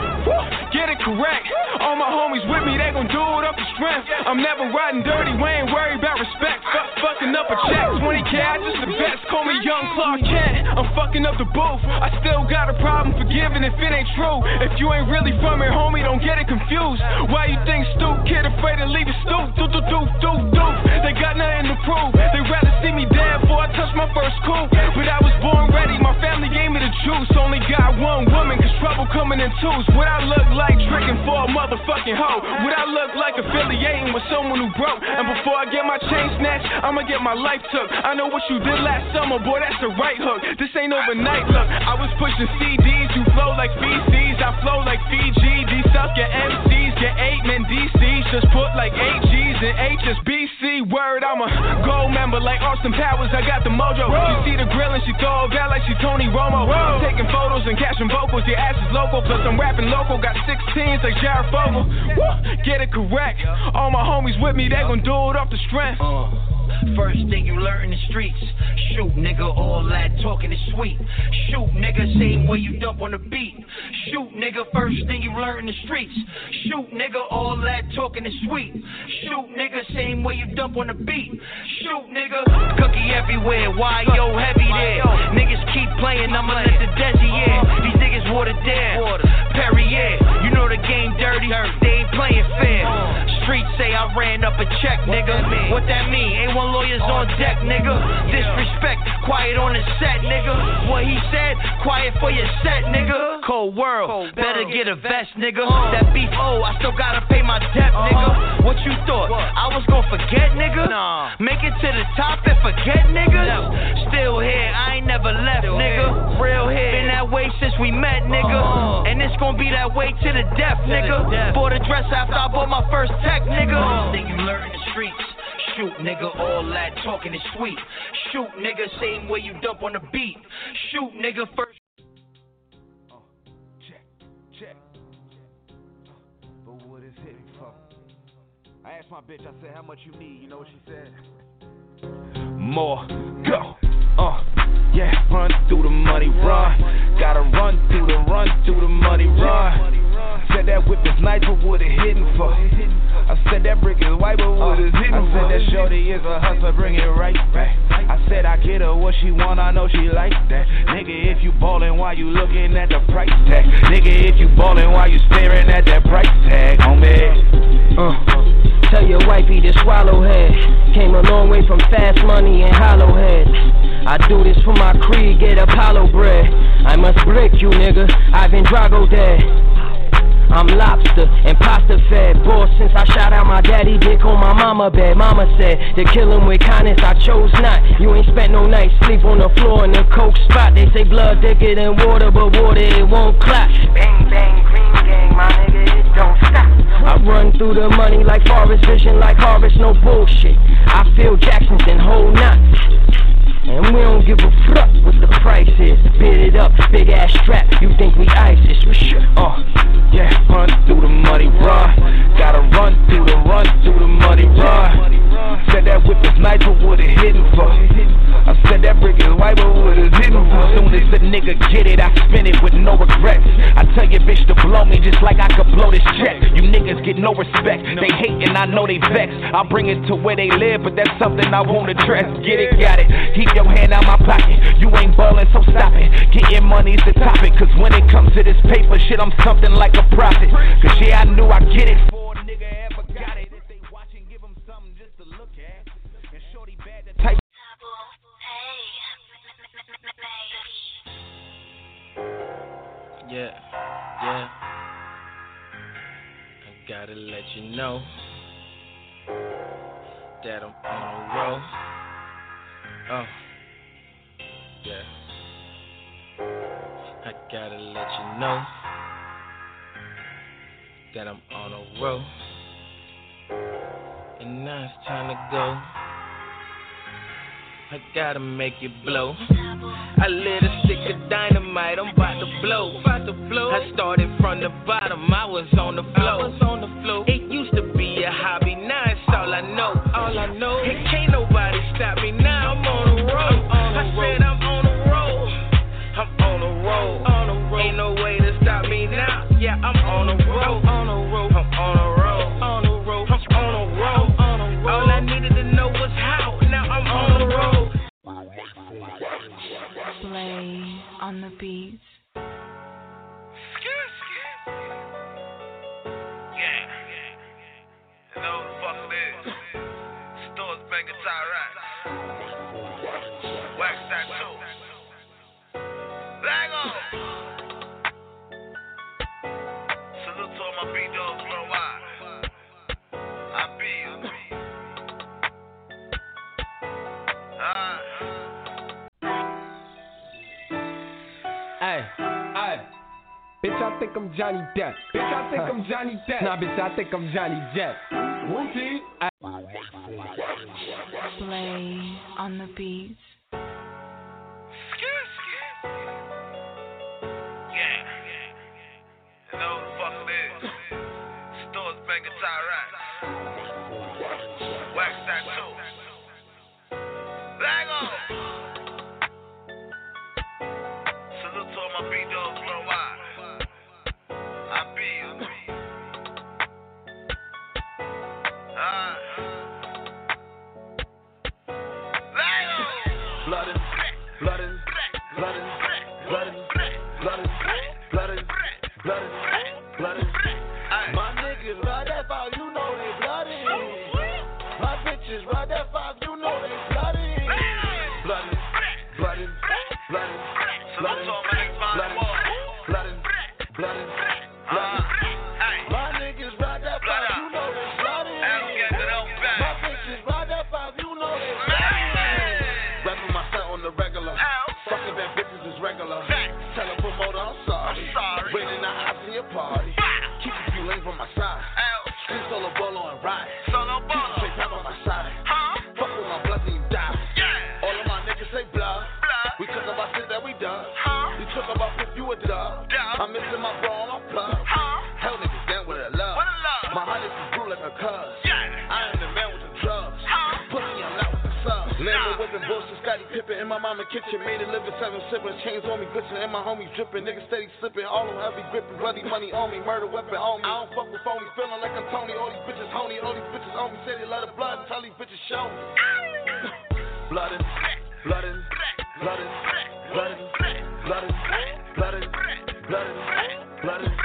Get it correct. All my homies with me, they gon' do it up for strength. I'm never riding dirty, we ain't worried about respect. Fuck fucking up a check, twenty K, I just the best. Call me Young Clark Kent, I'm fucking up the booth. I still got a problem forgiving if it ain't true. If you ain't really from here, homie, don't get it confused. Why you think Stoop, kid afraid to leave it stoop? Do do do do do. They got nothing to prove. They rather see me dead before I touch my first coup. But I was born ready, my family gave me the juice. Only got one woman, cause trouble coming in twos. What I look like tricking for a motherfucking hoe? Would I look like affiliating with someone who broke? And before I get my chain snatched, I'ma get my life took. I know what you did last summer, boy, that's the right hook. This ain't overnight, look. I was pushing C Ds, you flow like feces. I flow like Fiji. These suck your M Cs, get eight men D Cs. Just put like eight G's and H S B C. Word, I'm a gold member like Austin Powers. I got the mojo. You see the grill and she throw it back like she Tony Romo. I'm taking photos and catching vocals. Your ass is local, plus I'm rapping local. Got sixteens like Jared Fogle. Get it correct. All my homies with me, they gon' do it off the strength. Uh, first thing you learn in the streets. Shoot, nigga, all that talking is sweet. Shoot, nigga, same way you dump on the beat. Shoot, nigga, first thing you learn in the streets. Shoot, nigga, all that talking is sweet. Shoot, nigga, same way you dump on the beat. Shoot, nigga, cookie everywhere. Why yo heavy there? Niggas keep playing, I'ma let the Desi watered down. Perrier, you know the game dirty, they ain't playing fair. Streets say I ran up a check, nigga. What that mean? Ain't one lawyers on deck, nigga. Disrespect, quiet on the set, nigga. What he said, quiet for your set, nigga. Cold world, better get a vest, nigga. That beef, oh, I still gotta pay my debt, nigga. What you thought? I was gonna forget, nigga? Make it to the top and forget, nigga? Still here, I ain't never left, nigga. Real here, been that way since we met, nigga. And it's gonna be that way to the death, nigga. Bought a dress after I bought my first tech, nigga. Think you learn the streets. Shoot, nigga, all that talking is sweet. Shoot, nigga, same way you dump on the beat. Shoot, nigga, first. Oh, check, check. But what is hitting for? I asked my bitch, I said, how much you need? You know what she said? More, go. Uh, yeah, run through the money, run. Gotta run through the, run through the money, run. Said that whip is nice, but what it hitting for? I said that brick is white, but what is hitting for? I said that shorty is a hustler, bring it right back. I said I get her what she want, I know she like that. Nigga, if you ballin', why you looking at the price tag? Nigga, if you ballin', why you staring at that price tag, homie? Uh, tell your wifey to swallow head. Came a long way from fast money and hollow head. I do this for my creed, get Apollo bread. I must break you, nigga, Ivan Drago dead. I'm lobster and pasta fed. Boy, since I shot out my daddy dick on my mama bed. Mama said to kill him with kindness, I chose not. You ain't spent no night, sleep on the floor in the coke spot. They say blood thicker than water, but water it won't clot. Bang bang, green gang, my nigga, it don't stop. I run through the money like forest vision, like harvest, no bullshit. I feel Jackson's and whole knots. And we don't give a fuck what the price is. Bid it up, big ass strap. You think we ISIS? We sure. Uh, yeah, run through the money, run. Gotta run through the, run through the money, run. Said that whip is nice, but what it hitting for? I said that brick is white, but what is hitting for? Soon as a nigga get it, I spin it with no regrets. I tell your bitch to blow me just like I could blow this check. You niggas get no respect. They hate and I know they vex. I'll bring it to where they live, but that's something I won't address. Get it, got it. Keep your hand out my pocket. You ain't ballin', so stop it. Getting money's the topic. Cause when it comes to this paper shit, I'm something like a prophet. Cause yeah, I knew I get it. Before a nigga ever got it. If they watching, give them something just to look at. And shorty bad to type. Yeah, yeah. I gotta let you know that I'm on a roll. Oh, yeah. I gotta let you know that I'm on a roll. And now it's time to go. I gotta make it blow. I lit a stick of dynamite, I'm about to blow. About to blow. I started from the bottom, I was on the floor. I was on the floor. It used to be a hobby, now it's all I know. All I know. And can't nobody stop me now. I'm on a roll. On I roll. Said I'm on a roll. I'm on a roll. On a roll. Ain't no way to stop me now. Yeah, I'm on a roll. I'm on a roll. I'm on a roll. On a roll. I'm on a roll. On a roll. All I needed to know was how. Now I'm on a roll. Play on the beats. Yeah. You know what the fuck it is. Stores banging tie racks. Wax that too. Bang on. Salute to all my B-dogs worldwide. I be you. Ah. Hey, hey. Bitch, I think I'm Johnny Depp. Bitch, I think I'm Johnny Depp. Nah, bitch, I think I'm Johnny Depp. Whoopsie. Play on the beats. Yeah. You know what the fuck it is. Stores banging tie racks. Wax that too. Bang on. Salute to all my B-dogs worldwide. I be you. Ah. Bang on. Bloodin', bloodin', bloodin', bloodin', bloodin', bloodin', sipping, bullshit, Scotty Pippen in my mama kitchen. Made it living, seven siblings, chains on me glitching, and my homies dripping. Niggas steady slipping, all them heavy gripping, bloody money on me, murder weapon on me. I don't fuck with phony, feeling like I'm Tony. All these bitches honey, all these bitches on me. Say they love the blood, and tell these bitches show me. Bloodin', bloodin', bloodin', bloodin', bloodin', bloodin', bloodin', bloodin'.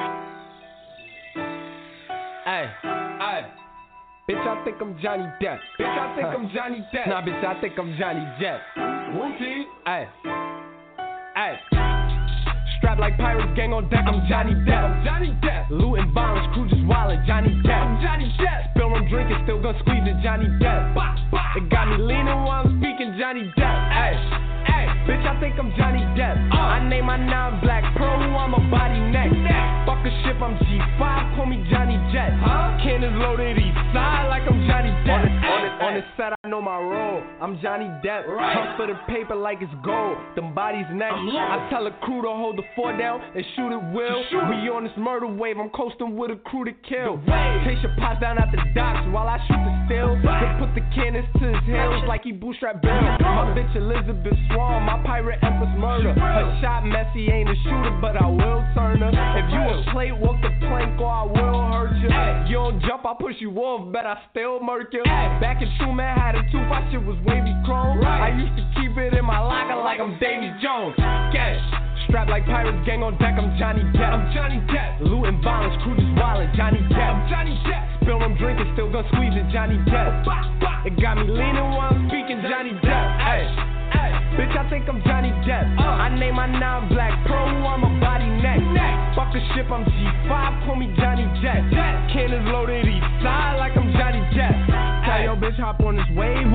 Hey, hey. Bitch, I think I'm Johnny Depp. Bitch, I think I'm Johnny Depp. Nah, bitch, I think I'm Johnny Depp. Whoopsie. Hey, hey. Strapped like pirates, gang on deck. I'm Johnny Depp. I'm Johnny Depp. Looting violence, crew just wildin'. Johnny Depp. I'm Johnny Depp. Spill I'm drinking, still gonna squeeze it. Johnny Depp. Bah, bah. It got me leaning while I'm speaking. Johnny Depp. Hey, hey. Bitch, I think I'm Johnny Depp. Uh. I name my non-black pearl, who I'm a body neck. Fuck a ship, I'm G five, call me Johnny Jet. Huh? Cannons loaded east side like I'm Johnny Depp. On the, on the, on the set, I know my role. I'm Johnny Depp. Right. Hunt for the paper like it's gold. Them bodies next. I tell a crew to hold the fort down and shoot it will. Shoot. We on this murder wave, I'm coasting with a crew to kill. Chase your pots down at the docks while I shoot the steel. Then put the cannons to his heels like he bootstrap Bill. My bitch Elizabeth Swan, my pirate empress murder. Her shot messy, ain't a shooter, but I will turn her. If you a plate, walk the plank or I will hurt you. You don't jump, I push you off, bet I still murk you. Back in Truman, had a tooth, my shit was wavy chrome. I used to keep it in my locker like I'm Davy Jones. Get it. Strapped like pirates, gang on deck, I'm Johnny Depp. I'm Johnny Depp. Looting violence, crew just wildin'. Johnny Depp. I'm Johnny Depp. Spill I'm drinking, still gonna squeeze it. Johnny Depp. It got me leaning while I'm speaking. Johnny Depp. Hey, hey. Bitch, I think I'm Johnny Depp. Uh. I name my non-black pearl, who I'm a body neck. neck. Fuck a ship, I'm G five, call me Johnny Jet. Jet. Cannons loaded east side like I'm Johnny Jet. Tell your bitch hop on this wave.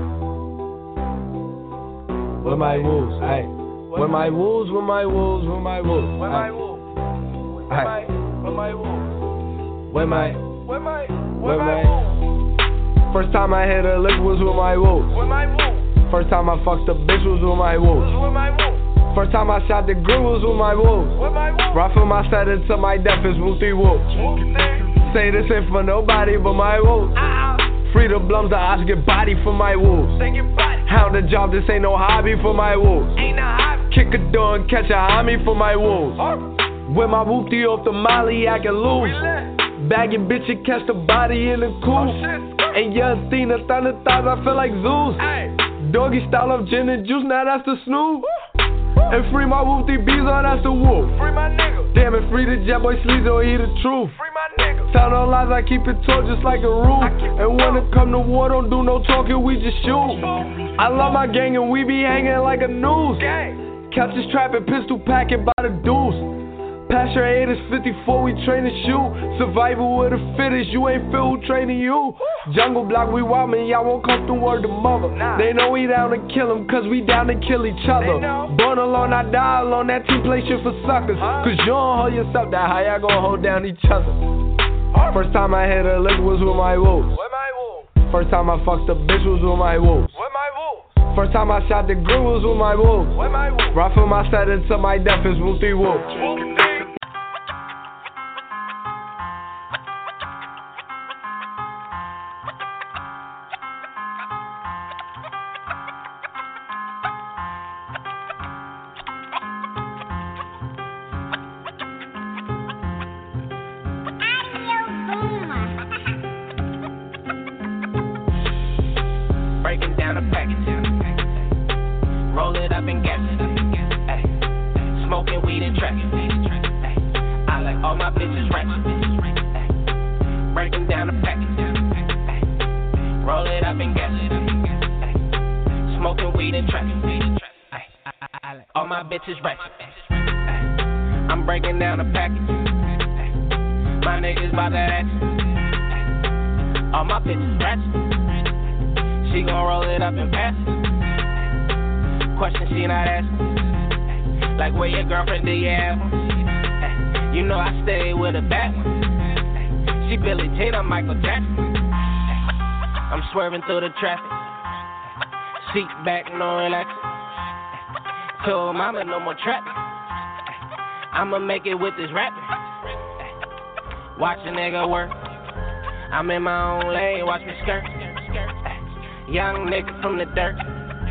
Where my wolves? Hey. Where my wolves? Where my wolves? Where my wolves? Where my wolves? Where my? Where my wolves? Where my? Where my? Where my? First time I hit a lick was with my wolves. Where my wolves? First time I fucked a bitch was with my wolves. Where my wolves? First time I shot the girl was with my wolves. Where my wolves? Rifle my set into my death is Wooty wolves. Say this ain't for nobody but my wolves. Free the blums, the odds get body for my wolves. Hound the job, this ain't no hobby for my wolves. Ain't no hobby. Kick a door and catch a homie for my wolves. With my whoopty off the molly, I can lose. Bagging bitch and catch the body in the cool. And young Athena, thunder thighs, I feel like Zeus. Doggy style of gin and juice, now that's the snooze. And free my whoopty bees, oh that's the wolf. Free my nigga. Damn it, free the jet boy sleaze, or he the truth. Free my nigga. Tell no lies, I keep it tall just like a roof. And when it come to war, don't do no talking, we just shoot. I love my gang and we be hanging like a noose. Catch us trapping, pistol packing by the deuce. Pass your haters fifty-four, we train to shoot. Survival with the fittest, you ain't feel who training you. Jungle block, we wild man, y'all won't come through word to mother. They know we down to kill them, cause we down to kill each other. Born alone, I die alone, that team play shit for suckers. Cause you don't hold yourself down, how y'all gonna hold down each other? First time I hit a lick was with my wolves. First time I fucked a bitch was with my wolves. First time I shot the girl was with my wolves. Rifle my set into my death is Wooty wolves. Breaking down the package, roll it up and gas it, ay. Smoking weed and tracking, ay. I like all my bitches ratchet, ay. Breaking down the package, ay. Roll it up and gas it, ay. Smoking weed and tracking, ay. I like all my bitches ratchet, ay. I'm breaking down the package, ay. My niggas bout that action, ay. All my bitches ratchet. She gon' roll it up and pass it. Question she not asking. Like where your girlfriend, do you have one? You know I stay with a bad one. She Billie Jean, I'm Michael Jackson. I'm swerving through the traffic. Seat back, no relaxing. Told mama no more trapping. I'ma make it with this rapping. Watch a nigga work. I'm in my own lane, watch me skirt. Young nigga from the dirt.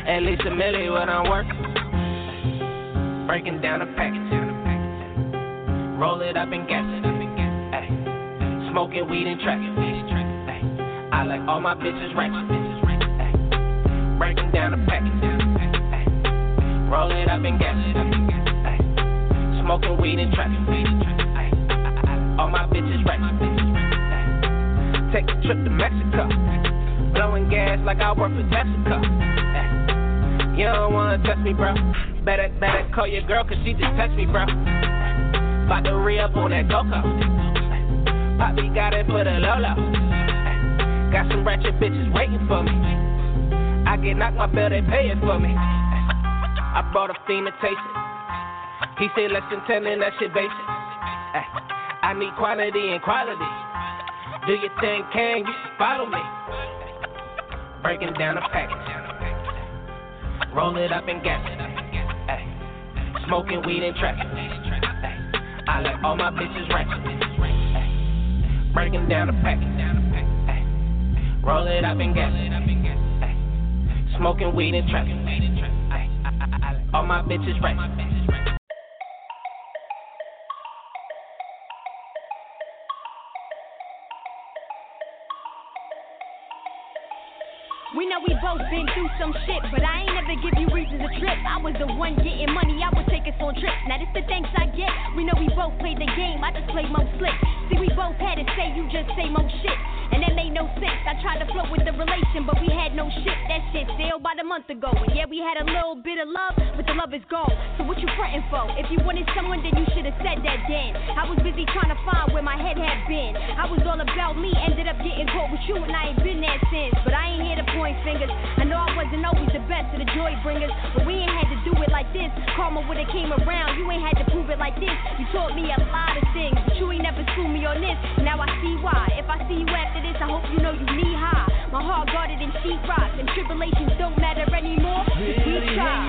At least a million when I'm working. Breaking down the package. Roll it up and gas it. Ay. Smoking weed and tracking. Ay. I like all my bitches ratchet. Ay. Breaking down the package. Ay. Roll it up and gas it. Ay. Smoking weed and tracking. Ay. All my bitches ratchet. Ay. Take a trip to Mexico. Blowing gas like I work for Jessica. Ay. You don't wanna touch me, bro. Better, better call your girl, cause she just touched me, bro. About to re-up on that Coco. Poppy got it for the Lolo. Got some ratchet bitches waiting for me. I get knocked my bill, they pay it for me. I brought a fiend to taste it. He said less than ten and that shit basic. I need quantity and quality. Do your thing, can you follow me? Breaking down the package. Roll it up and gas it. Ay. Smoking weed and tracking. Ay. I like all my bitches ratchet. Ay. Breaking down the package. Ay. Roll it up and gas it. Ay. Smoking weed and tracking. Ay. I, I, I like all my bitches ratchet. We know we both been through some shit, but I ain't never give you reasons to trip. I was the one getting money, I would take us on trips. Now this the thanks I get. We know we both played the game, I just played more slick. See, we both had to say, you just say more shit. And that made no sense. I tried to float with the relation, but we had no shit. That shit sailed about a month ago. And yeah, we had a little bit of love, but the love is gone. So what you frontin' for? If you wanted someone, then you should have said that then. I was busy trying to find where my head had been. I was all about me, ended up getting caught with you, and I ain't been there since. But I ain't here to point fingers. I know I wasn't always the best of the joy bringers, but we ain't had to do it like this. Karma would've came around, you ain't had to prove it like this. You taught me a lot of things, but you ain't never schooled me on this. Now I see why. If I see you after this, I hope you know you knee high. My heart guarded in sheetrock, and tribulations don't matter anymore. Cause we try.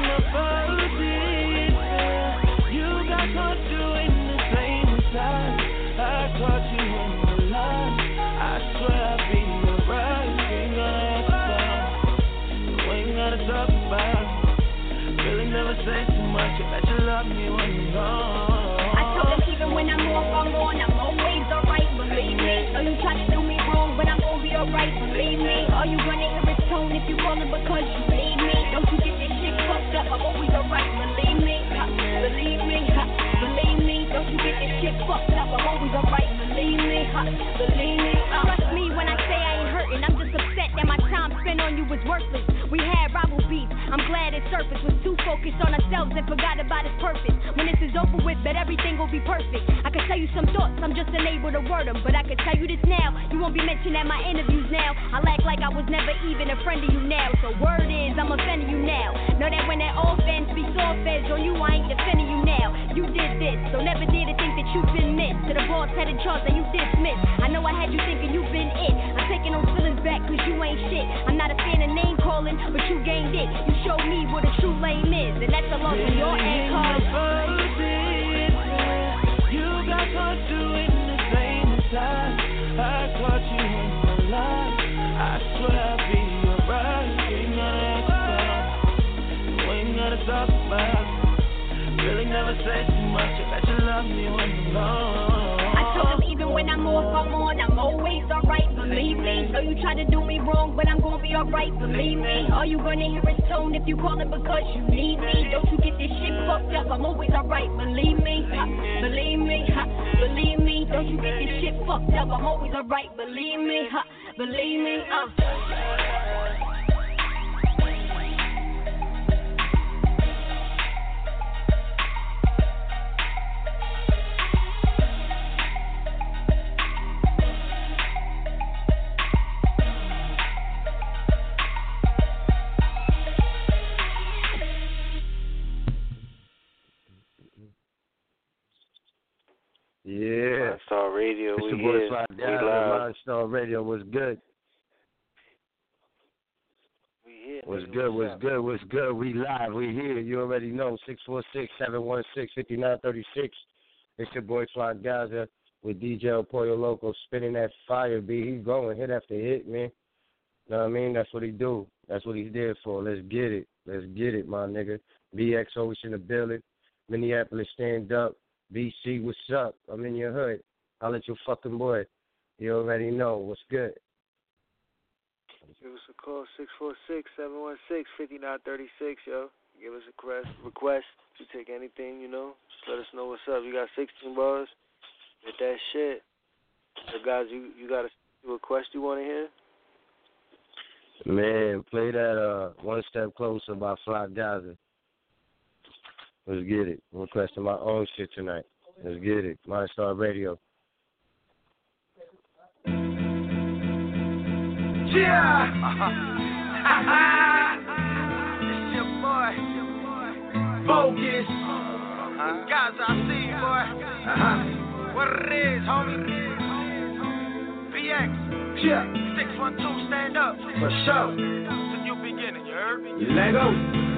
You got caught doing the same time. I caught you in the line. I swear I'll be alright. Ain't gonna ask about. You ain't gotta talk about. Really never say too much. I bet you love me when you're gone. I told them even when I'm off, I'm on. I'm always alright, believe me. So you try to do me wrong, but I'm gonna be alright, believe me. Are you gonna hear his tone if you call it because you need me? Don't you get this shit fucked up, I'm always alright, believe me. Ha, believe me, ha, believe me. Don't you get this shit fucked up, I'm always alright, believe me. Ha, believe me. Uh. Trust me when I say I ain't hurting, I'm just upset that my time spent on you was worthless. We had rival beats, I'm glad it surfaced. Was too focused on ourselves and forgot about its purpose. When this is over with, bet everything will be perfect. I can tell you some thoughts, I'm just unable to word them. But I can tell you this now, you won't be mentioned at my interviews now. I'll act like I was never even a friend of you now. So word is, I'm offending you now. Know that when that offense be soft edge on you, I ain't defending you now. You did this, so never dare to think that you've been missed. To the boss headed charge that you dismissed. I know I had you thinking you've been it. I'm taking those feelings back cause you ain't shit. I'm not a fan of name calling, but you gained it. You showed me what a true lame is, and that's a loss on your end, cause you got caught doing the same time. I caught you in the line. I swear I'll be alright. You ain't gotta ask about. You ain't gotta talk about. Really never say too much. I bet you love me when you're gone. I told them even when I'm off, I'm on. I'm always alright, believe me. So you try to do me wrong, but I'm gonna be alright, believe me. Are you gonna hear his tone if you call it because you need me? Don't you get this shit fucked up, I'm always alright, believe me. Ha, believe me, ha, believe me. Don't you get this shit fucked up, I'm always alright, believe me. Ha, believe me, uh. Yeah. Mindstar Radio, it's we your boy here. Fly We Guy. live. Mindstar Radio was good. We here. Was good, was good, was good. We live, we here. You already know. six four six, seven one six, five nine three six. It's your boy Fly Gaza with D J Pollo Loco spinning that fire beat. He's going hit after hit, man. Know what I mean? That's what he do. That's what he's there for. Let's get it. Let's get it, my nigga. B X O in the building. Minneapolis, stand up. B C, what's up? I'm in your hood. I'll let your fucking boy. You already know. What's good? Give us a call, six four six, seven one six, five nine three six, yo. Give us a request. request. You take anything, you know. Just let us know what's up. You got sixteen bars. Get that shit. So, guys, you, you got a request you want to hear? Man, play that uh, One Step Closer by Fly Gaza. Let's get it. I'm requesting my own shit tonight. Let's get it. Mindstar Radio. Yeah! It's your boy. Focus. Uh-huh. Guys, I see you, boy. Uh-huh. What it is, homie? B X. Yeah. six one two, stand up. For sure. It's a new beginning, you heard me? Let go.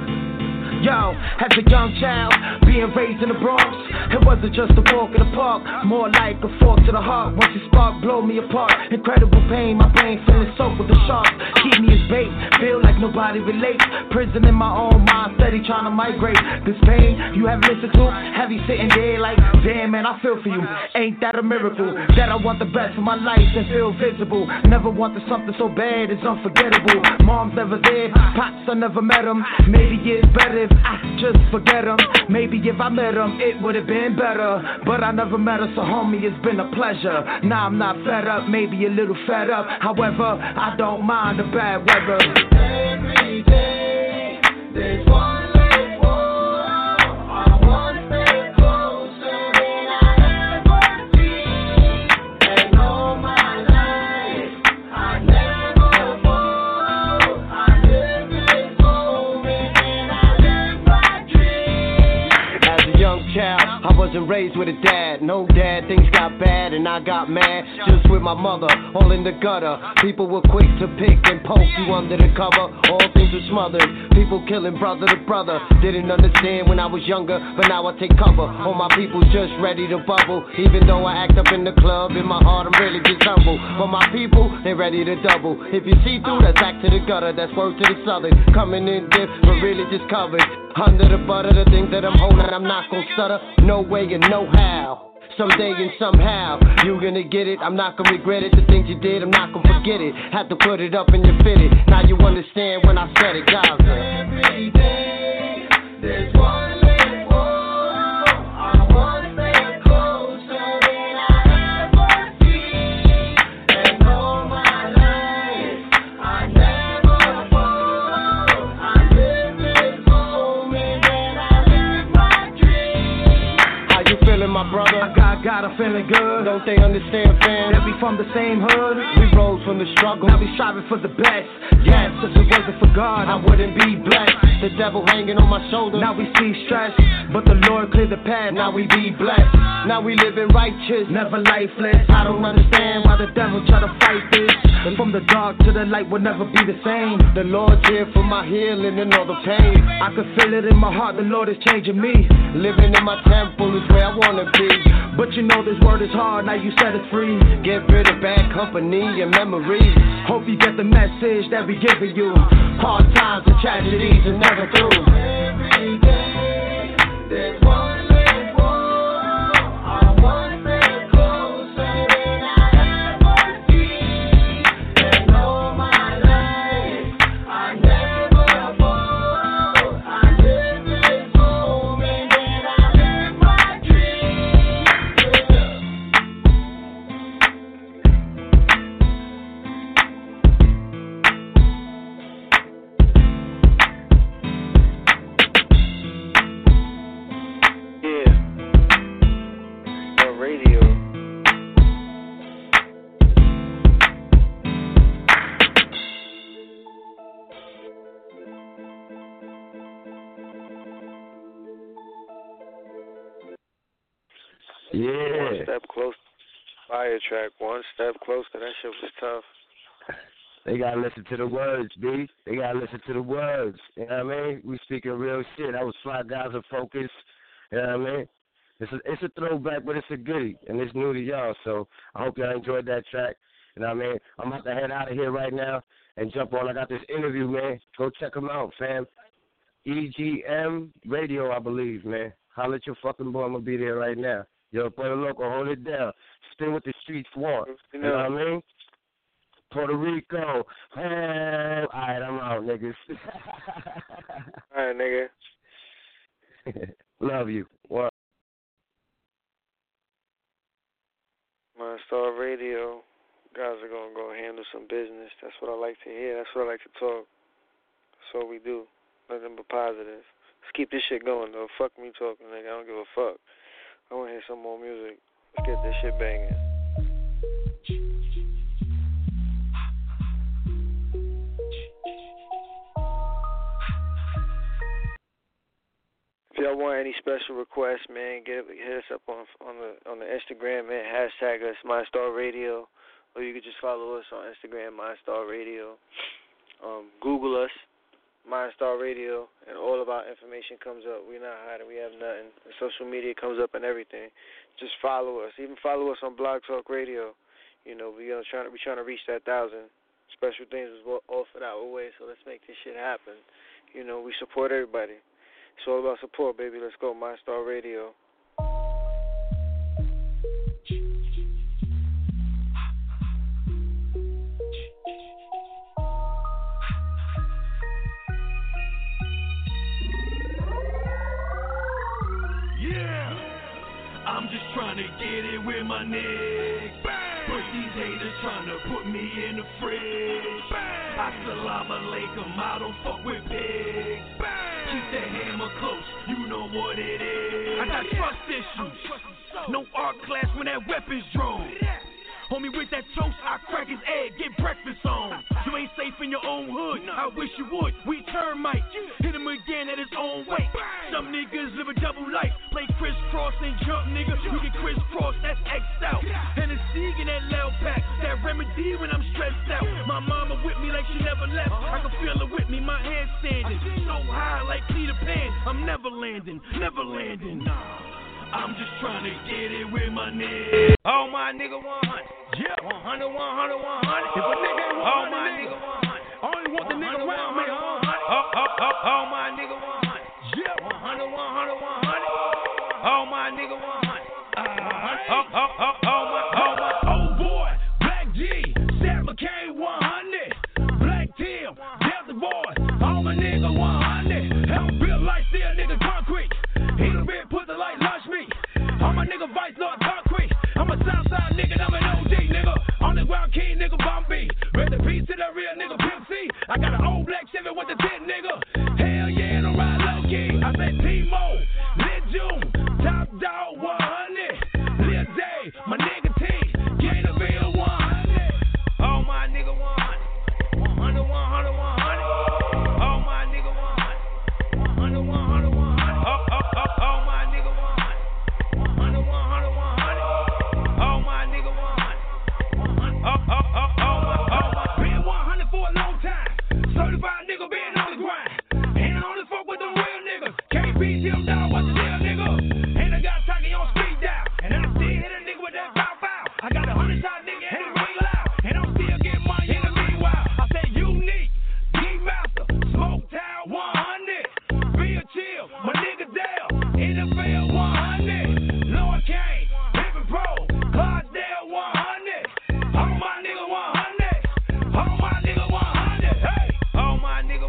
Yo, as a young child, being raised in the Bronx, it wasn't just a walk in the park, more like a fork to the heart. Once it spark, blow me apart. Incredible pain, my brain feeling soaked with the shark. Keep me as bait, feel like nobody relates. Prison in my own mind, steady trying to migrate. This pain you have listened to, have you sitting there like, damn man, I feel for you. Ain't that a miracle? That I want the best for my life and feel visible. Never wanted something so bad, it's unforgettable. Mom's never there, pops I never met him. Maybe it's better if I just forget him. Maybe if I met him, it would have been better. But I never met her, so homie, it's been a pleasure. Now I'm not fed up, maybe a little fed up. However, I don't mind the bad weather. Every day, there's one less war. I want to stay closer than I ever been. And all my life, I never fall. I live this moment and I live my dream. As a young child, I wasn't raised with a dad. No dad, things got bad and I got mad. Just with my mother, all in the gutter. People were quick to pick and poke you under the cover. All things were smothered. People killing brother to brother. Didn't understand when I was younger, but now I take cover. All my people just ready to bubble. Even though I act up in the club, in my heart I'm really just humble. But my people, they ready to double. If you see through, that's back to the gutter. That's word to the southern. Coming in diff, but really just covered. Under the butter, the things that I'm holding, I'm not gonna stutter. No way and no how. Someday and somehow, you gonna get it, I'm not gonna regret it. The things you did, I'm not gonna forget it. Had to put it up and you fit it. Now you understand when I said it, Gaza. Every day, there's one less war. I wanna stay closer than I ever been. And all my life, I never fall. I live this moment and I live my dream. How you feeling, my brother? I got, got a feeling good. Don't they understand, fam? That we from the same hood. We rose from the struggle. Now we striving for the best. Yes, if it wasn't for God, I wouldn't be blessed. The devil hanging on my shoulder. Now we see stress, but the Lord cleared the path. Now we be blessed. Now we living righteous, never lifeless. I don't understand why the devil try to fight this. And from the dark to the light will never be the same. The Lord's here for my healing and all the pain. I can feel it in my heart. The Lord is changing me. Living in my temple is where I wanna be. But you know this word is hard, now you set it free. Get rid of bad company and memories. Hope you get the message that we giving you. Hard times and tragedies are never through. Every day, there's one less war. I wanna stay closer than I ever been. And all my life, I never fall. I live this moment and I live my dream. Yeah. One step close. Fire track. One step closer. That shit was tough. They gotta listen to the words, B. They gotta listen to the words. You know what I mean? We speaking real shit. That was Fly Gaza Focus. You know what I mean? It's a, it's a throwback, but it's a goodie, and it's new to y'all. So I hope y'all enjoyed that track. You know what I mean? I'm about to head out of here right now and jump on. I got this interview, man. Go check them out, fam. E G M Radio, I believe, man. Holla at your fucking boy. I'm going to be there right now. Yo, Puerto Loco, hold it down. Spin what the streets want. You know what I mean? Puerto Rico. Oh, all right, I'm out, niggas. All right, nigga. Love you. What? Mindstar Radio. Guys are going to go handle some business. That's what I like to hear. That's what I like to talk. That's what we do. Nothing but positive. Let's keep this shit going, though. Fuck me talking, nigga. I don't give a fuck. I want to hear some more music. Let's get this shit banging. If y'all want any special requests, man, get hit us up on on the on the Instagram, man. Hashtag us Mindstar Radio, or you could just follow us on Instagram, Mindstar Radio. Um, Google us, Mindstar Radio, and all of our information comes up. We're not hiding. We have nothing. The social media comes up and everything. Just follow us. Even follow us on Blog Talk Radio. You know, we are trying to we trying to reach that thousand. Special things is offered our way, so let's make this shit happen. You know, we support everybody. It's all about support, baby. Let's go, Mindstar Radio. Yeah, I'm just trying to get it with my niggas. But these haters trying to put me in the fridge. Assalamu alaikum, I don't fuck with pigs. Keep that hammer close, you know what it is. I got trust issues, no art class when that weapon's drawn. Homie with that toast, I crack his egg, get breakfast on. You ain't safe in your own hood, I wish you would. We termite, hit him again at his own weight. Some niggas live a double life, play crisscross and jump, nigga. You get crisscross, that's X'd out. Hennessy in that loud pack, that remedy when I'm stressed out. My mama with me like she never left, I can feel her with me, my hand standing so high like Peter Pan. I'm never landing, never landing. I'm just trying to get it with my nigga. Oh my nigga one hundred. Yeah. one hundred, one hundred, one hundred. If a nigga ain't oh my nigga one hundred. I only want the nigga around me. Oh, oh, oh, oh my nigga one hundred. Yeah. one hundred, one hundred, one hundred. Oh my nigga one hundred. Uh, oh, oh, oh, oh my, oh my. Oh boy, Black G, Sam McCain one hundred. Black Tim, Delta Boy, oh my nigga one hundred. I'm built like steel, nigga concrete. He done been put the light lunch me. All my nigga Vice Lord concrete. I'm a Southside nigga, I'm an O G nigga. On the ground king nigga Bombay. Rest in peace to the real nigga Pimp C. I got an old black Chevy with the tin nigga. Hell yeah, and I'm ride low key. I said T-Mo, Lil June, Top Dog one hundred. Lil Day, my nigga T, Gatorville one hundred. Oh my nigga one hundred. one hundred, one hundred, one hundred. Oh my nigga one hundred. one hundred, one hundred, one hundred. Oh, oh, oh, oh my nigga one hundred. one hundred, one hundred, one hundred. Oh my nigga one hundred. one hundred. Oh, oh, oh, oh my, oh my. Been one hundred for a long time. Certified nigga been on the grind. And I only fuck with the real niggas. Can't beat them down, watch the real nigga. And I got Taki on speed dial. And I still hit a nigga with that bow bow. I got a hundred shot nigga and he ring loud. And I'm still getting money in the meanwhile. I say unique, D-Master, Smoke Town one hundred. Feel chill, my nigga Dale, N F L one hundred. Lord Kane, Pippin Pro, Clydesdale one hundred. Oh my nigga one hundred. Oh my nigga one hundred. Hey, oh my nigga.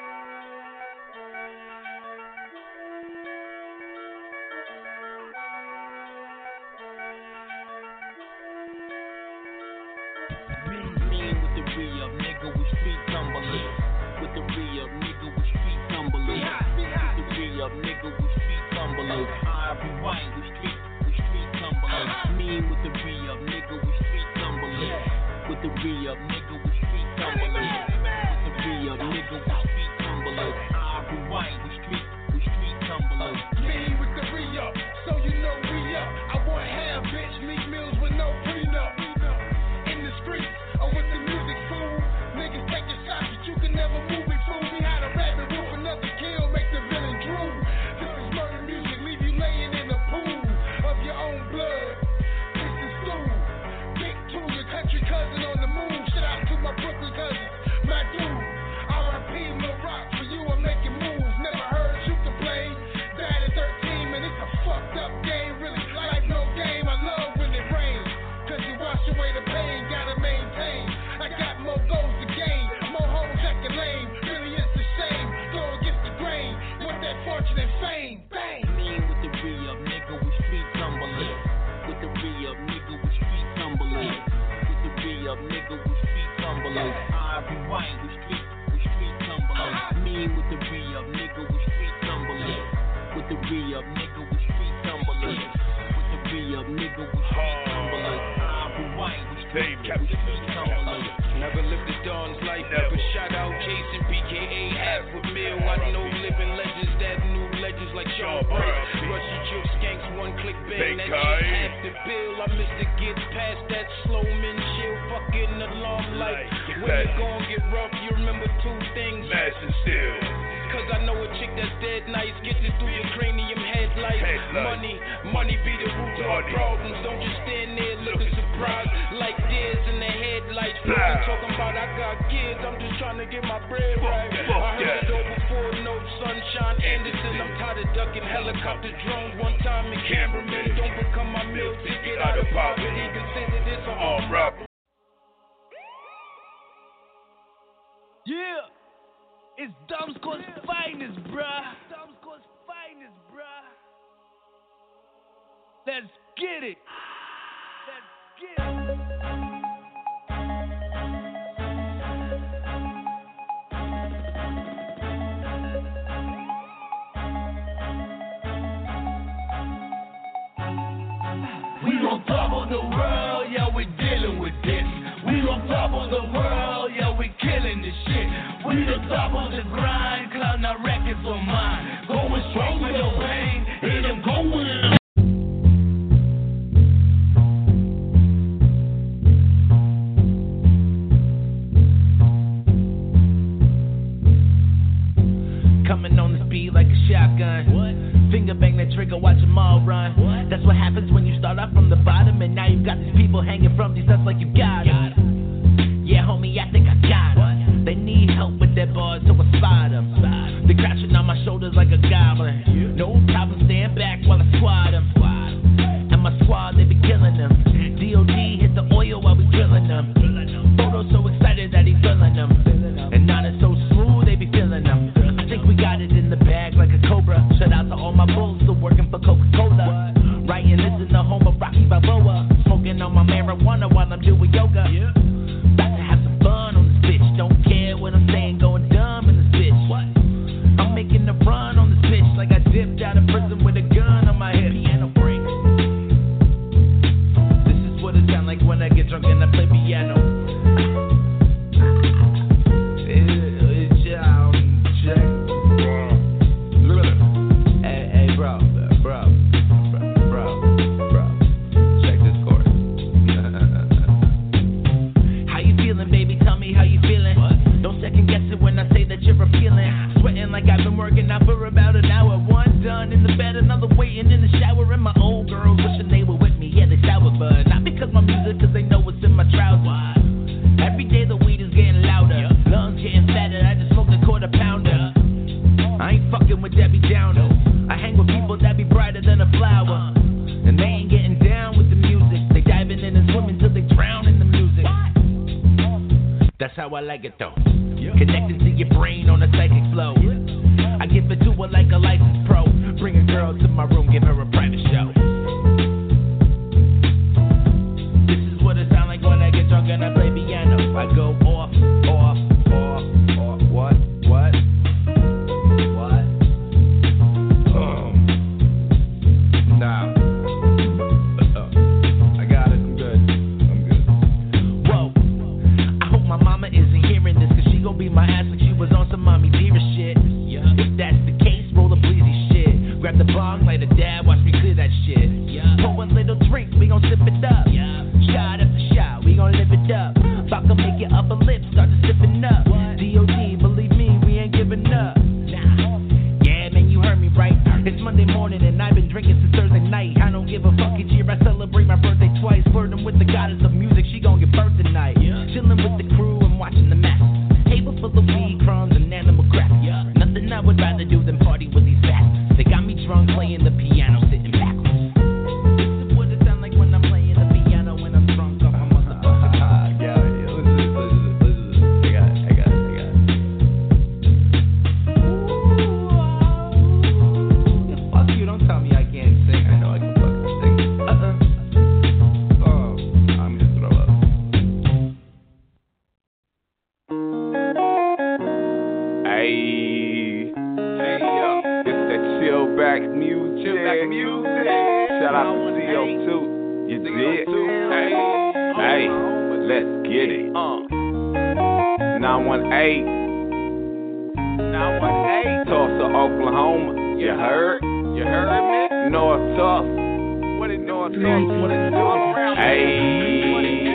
Mean with the re-up, nigga, we street tumbling. With the re-up, nigga, we street tumbling. With the re-up, nigga, we street tumbling. I be white, we street, we street tumbling. Mean with the re-up, nigga, we street tumbling. With the re-up, nigga, we street tumbling. With the re-up, nigga, we street tumbling. I be white, we street, we street tumbling. Mean with the re-up, so you know we up. I want half bitch, meat meals with no prenup. In the streets, or with the music fool. Niggas taking shots, but you can never move it, fool. We had a rabbit roof, another kill, make the villain drool. This is murder music, leave you laying in a pool of your own blood. This is stew. Big two, your country cousin on fortune and fame. Bang. Me with the re-up, nigga, we street tumbling. With the re-up, nigga, we street tumbling. With the re-up, nigga, we street tumbling. I rewind, we street, we street tumbling. Me with the re-up, nigga, we street tumbling. With the re-up, nigga, we street tumbling. With the re-up, nigga, we street tumbling. I rewind, we street, we street tumbling. Never lived the dawn's life, never shot out Jason, B K A half with Mill. I know living legends that knew legends like Sean Bright. Rushy Juke skanks, one click bang, that shit half the bill. I missed to get past that slow man chill, fucking alarm light. When it gon' get rough, you remember two things. Mass and steel. Cause I know a chick that's dead nice, gets it through your cranium headlight. Money, money be the root of our problems. Don't just stand there looking surprised like deers in the headlights. Nah. Talking about I got kids, I'm just trying to get my bread right. Fuck I heard yeah. it all before, no sunshine Anderson. I'm tired of ducking helicopter drones. One time in cameraman, don't become my meal ticket out of poverty. Consider this an armed robbery. Yeah, it's Dumbscore's finest, bruh. Dumbscore's finest, bruh. Let's get it. Let's get it. We on top of the world, yeah, we dealing with this. We on top of the world, yeah, we killing this shit. We the top of the grind, cloud our records on mine. Going strong with the pain, hit them going. Coming on the speed like a shotgun. What? Finger bang that trigger, watch them all run. What? That's what happens when you start off from the bottom, and now you've got these people hanging from these nuts like you got them. Yeah, homie, I think I got them. They need help with their bars, so I spot them. They're crashing on my shoulders like a goblin. No problem, stand back while I squad them. And my squad, they be killing them. D O D hit the oil while we drilling them. Photo so excited that he feeling them. And now it's so smooth, they be feeling them. I think we got it in the bag like a cobra. Shout out to all my bulls still working for Coca-Cola. Writing this in the home of Rocky Balboa. Smoking on my marijuana while I'm doing yoga. About to have some fun on this bitch. Don't care what I'm saying, going dumb in this bitch. What? I'm making a run on this bitch like I dipped out of prison with a gun on my hip. Piano break. This is what it sound like when I get drunk and I play piano. Like I've been working out for about an hour. One done in the bed, another waiting in the shower. And my old girls wishing they were with me. Yeah, they sour, but not because my music, cause they know what's in my trousers. Every day the weed is getting louder, lungs getting fatter. I just smoked a quarter pounder. I ain't fucking with Debbie Downer. I hang with people that be brighter than a flower. And they ain't getting down with the music. They diving in and swimming till they drown in the music. That's how I like it though. Connected to your brain on a psychic flow. I give it to her like a licensed pro. Bring a girl to my room, give her a private show. This is what it sound like when I get drunk and I play piano. I go off, off, off, off. What? What? What? Um. Nah. Uh, I got it. I'm good. I'm good. Whoa. I hope my mama isn't hearing this, cause she gon' beat my ass like she was on some mommy Vera shit. If that's the case, roll a bleezy shit. Grab the bong, light a dab, watch me clear that shit. Pour a little drink, we gon' sip it up. Shot after shot, we gon' live it up. About to make your upper lip start to sippin' up. D O D, believe me, we ain't giving up. Yeah, man, you heard me right. It's Monday morning and I've been drinking since Thursday night. I don't give a fuck each year, I celebrate my birthday twice. Flirting with the goddess of music, she gon' give birth tonight. Chillin' with the crew and watching the match. Table full of weed, crumbs, and animal crap. Nothing I would rather do than party with these bastards. They got me drunk playing the piano, sitting backwards. This is what it sound like when I'm playing the piano when I'm drunk off my motherfucking. Yeah, yeah, listen, listen, listen. I got it, I got it, I got it. back music. Chill back music. Shout out to C O two. You did? Hey, hey, let's get it. nine one eight. nine one eight. Tulsa, Oklahoma. You heard? You heard me? North Tulsa. What it North Tulsa? What it do? Hey.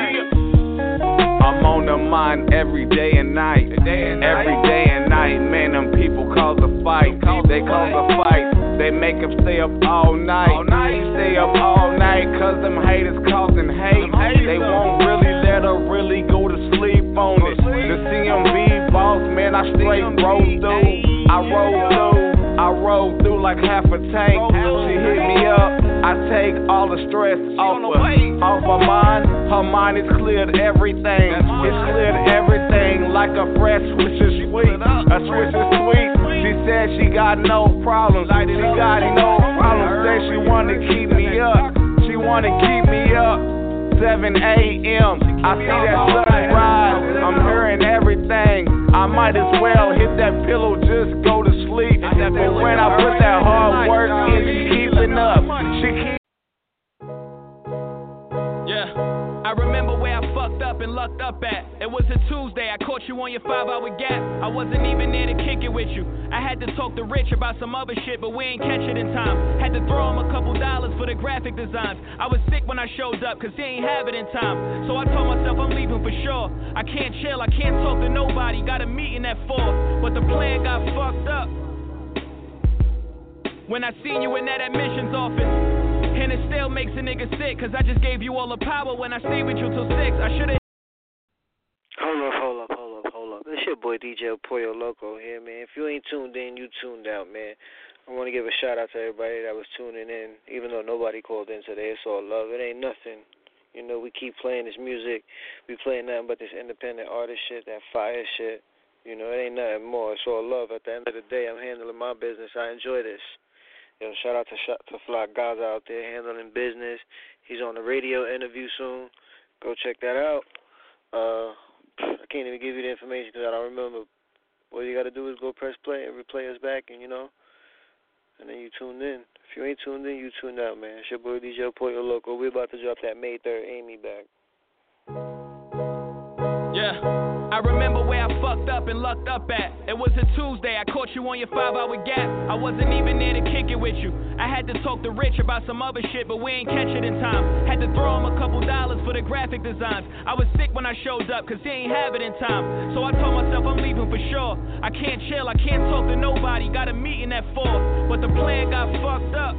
I'm on the mind every day and night. Every day and night, man, them people cause a fight. They cause a fight. They make them stay up all night. Stay up all night, cause them haters causing hate. They won't really let her really go to sleep on it. The C M B boss, man, I straight roll through. I roll through. I roll through like half a tank. She hit me up. I take all the stress off her, off her mind. Her mind is cleared everything. It's cleared everything like a fresh switch is sweet. A switch is sweet. She said she got no problems. She got no problems. Said she wanna keep me up. She wanna keep me up. seven a.m. I see that sunrise. I'm hearing everything. I might as well hit that pillow, just go to sleep. But when I put that hard work in, she keeping up. She keep. Yeah, I remember where I fucked up and lucked up at. It was a Tuesday, I caught you on your five-hour gap. I wasn't even there to kick it with you. I had to talk to Rich about some other shit, but we ain't catch it in time. Had to throw him a couple dollars for the graphic designs. I was sick when I showed up, cause he ain't have it in time. So I told myself I'm leaving for sure. I can't chill, I can't talk to nobody. Got a meeting at four, but the plan got fucked up. When I seen you in that admissions office, and it still makes a nigga sick, cause I just gave you all the power when I stayed with you till six. I should've. Hold up, hold up, hold up, hold up. It's your boy D J Pollo Loco here, man. If you ain't tuned in, you tuned out, man. I want to give a shout out to everybody that was tuning in, even though nobody called in today. It's all love. It ain't nothing. You know, we keep playing this music. We playing nothing but this independent artist shit, that fire shit. You know, it ain't nothing more. It's all love. At the end of the day, I'm handling my business. I enjoy this. Yo, shout out to to Fly Gaza out there handling business. He's on the radio interview soon. Go check that out. Uh, I can't even give you the information because I don't remember. All you got to do is go press play and replay us back, and you know, and then you tuned in. If you ain't tuned in, you tuned out, man. It's your boy D J Pollo Loco. We're about to drop that May third Amy back. Yeah. I remember where I fucked up and lucked up at. It was a Tuesday, I caught you on your five-hour gap. I wasn't even there to kick it with you. I had to talk to Rich about some other shit, but we ain't catch it in time. Had to throw him a couple dollars for the graphic designs. I was sick when I showed up, cause he ain't have it in time. So I told myself I'm leaving for sure. I can't chill, I can't talk to nobody. Got a meeting at four, but the plan got fucked up.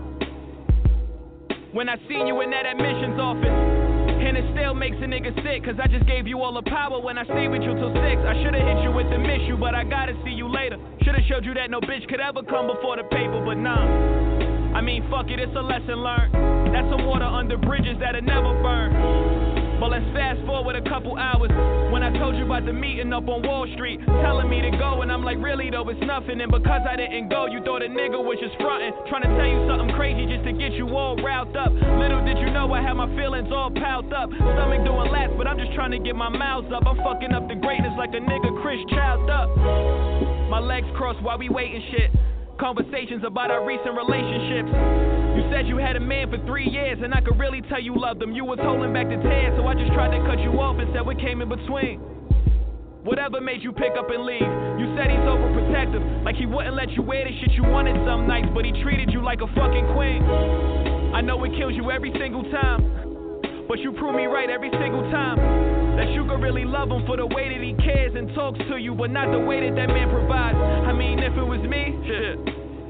When I seen you in that admissions office, and it still makes a nigga sick, cause I just gave you all the power when I stayed with you till six. I should've hit you with the miss you, but I gotta see you later. Should've showed you that no bitch could ever come before the paper, but nah. I mean, fuck it, it's a lesson learned. That's some water under bridges that'll never burn. But let's fast forward a couple hours. When I told you about the meeting up on Wall Street, telling me to go, and I'm like, really though, it's nothing. And because I didn't go, you thought a nigga was just frontin', trying to tell you something crazy just to get you all riled up. Little did you know I had my feelings all piled up. Stomach doing laps, but I'm just trying to get my mouth up. I'm fucking up the greatness like a nigga Chris Child up. My legs crossed while we waiting shit. Conversations about our recent relationships. You said you had a man for three years, and I could really tell you loved him. You was holding back the tears, so I just tried to cut you off and said what came in between. Whatever made you pick up and leave. You said he's overprotective, like he wouldn't let you wear the shit you wanted some nights, but he treated you like a fucking queen. I know it kills you every single time, but you prove me right every single time. That you could really love him for the way that he cares and talks to you, but not the way that that man provides. I mean, if it was me, shit.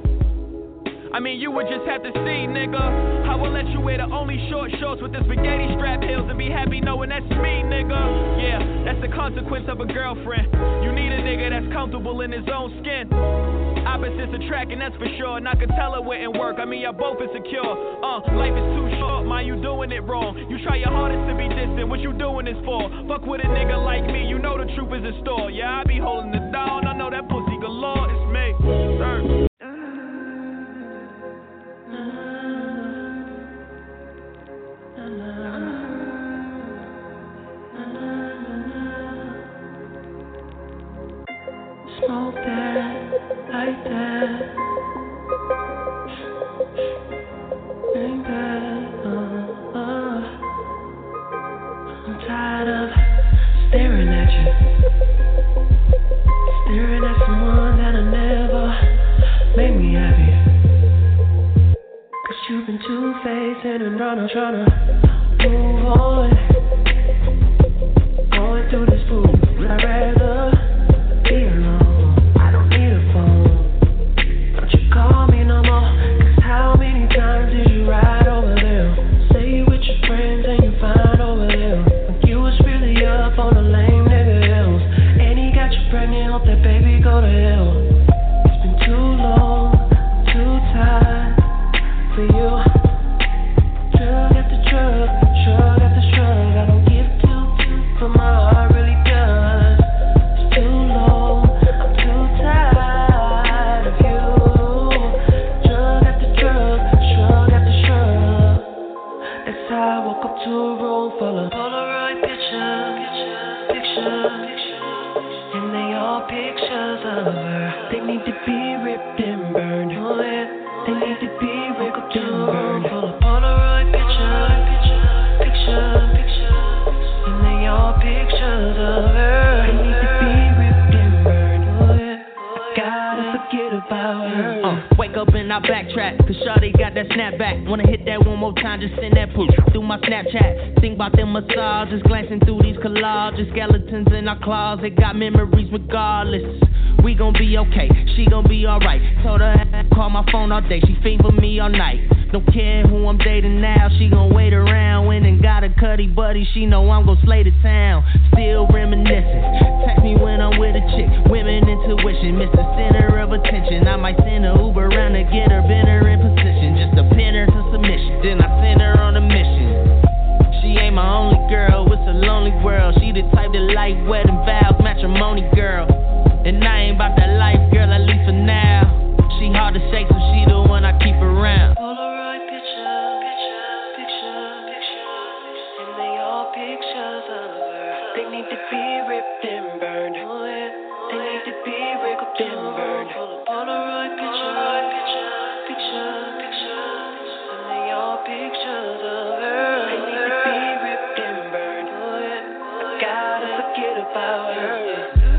I mean, you would just have to see, nigga. I will let you wear the only short shorts with the spaghetti strap heels and be happy knowing that's me, nigga. Yeah, that's the consequence of a girlfriend. You need a nigga that's comfortable in his own skin. Opposites attract, and that's for sure. And I could tell it wouldn't work. I mean, y'all both insecure. Uh, life is too short, man, you doing it wrong. You try your hardest to be distant. What you doing this for? Fuck with a nigga like me, you know the truth is in store. Yeah, I be holding it down. I know that pussy galore. It's me, sir. Smoke that, light that. tryna, tryna move on. Going through this food, I'd rather be alone. I don't need a phone. Don't you call me no more. Cause how many times did you ride over there? Say you with your friends and you find over there. When you was really up on the lame nigga hills. And he got you pregnant, hope that baby go to hell. It's been too long, too tired for you. Drug after drug, drug after drug. I don't give two, but my heart really does. It's too long, I'm too tired of you. Drug after drug, drug after drug. That's how I woke up to a room full of Polaroid pictures, pictures, and they all pictures of her. They need to be ripped and burned. Oh yeah, they need to be ripped and burned. Full of Polaroid pictures, pictures, pictures, and they all pictures of her. They need to be ripped and burned. Oh yeah, gotta forget about her. Uh, wake up and I backtrack, cause Shawty got that snapback. Wanna hit that one more time, just send that push through my Snapchat. Think about them massages, glancing through these collages. Skeletons in our closet, got memories regardless. We gon' be okay, she gon' be alright. Told her I call my phone all day, she fiend for me all night. Don't care who I'm dating now, she gon' wait around. Went and got a cutty buddy, she know I'm gon' slay the town. Still reminiscing, text me when I'm with a chick. Women intuition, miss the center of attention. I might send her Uber around to get her, bend her in position. Just to pin her to submission, then I send her on a mission. She ain't my only girl, it's a lonely world. She the type that like wedding vows, matrimony girl. And I ain't about that life, girl, at least for now. She hard to shake, so she the one I keep around. Polaroid pictures, pictures, pictures, and they all pictures of her. They need to be ripped and burned. Oh yeah, they need to be ripped and burned. Polaroid pictures, pictures, pictures, pictures, and they all pictures of her. They need to be ripped and burned. Oh yeah, gotta forget about her.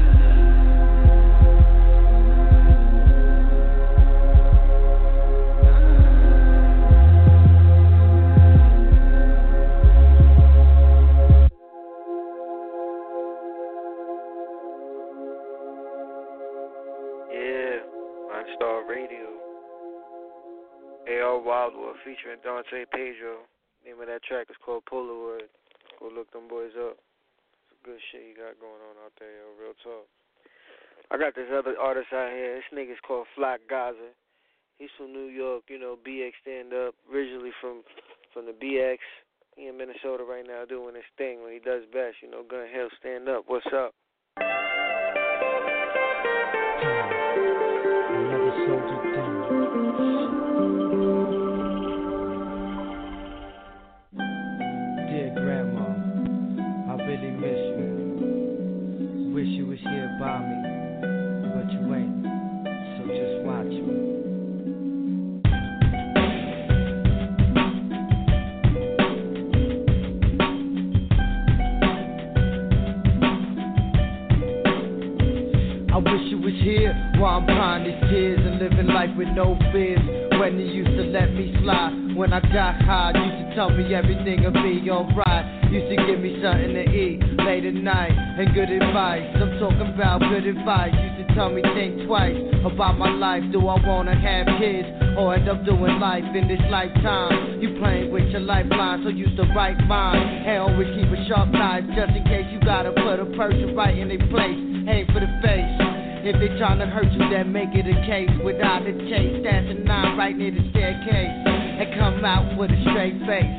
Star Radio. A R Wildwood featuring Dante Pedro. Name of that track is called Polaroid. Go look them boys up. Some good shit you got going on out there, yo. Real talk. I got this other artist out here. This nigga's called Flock Gaza. He's from New York, you know, B X stand up. Originally from from the B X. He in Minnesota right now doing his thing when he does best. You know, Gun Hill stand up. What's up? Dear Grandma, I really miss you. Wish you was here by me, but you ain't. So just watch me. I wish you was here while I'm crying these tears and living life with no fears. When you used to let me slide, when I got high, used to tell me everything'll be alright. Used to give me something to eat late at night and good advice. I'm talking about good advice. Used to tell me think twice about my life. Do I wanna have kids or end up doing life in this lifetime? You playing with your lifeline, so use the right mind and always keep a sharp knife just in case you gotta put a person right in their place. Aim for the face. If they tryna hurt you, then make it a case. Without a chase, that's a nine right near the staircase. And come out with a straight face.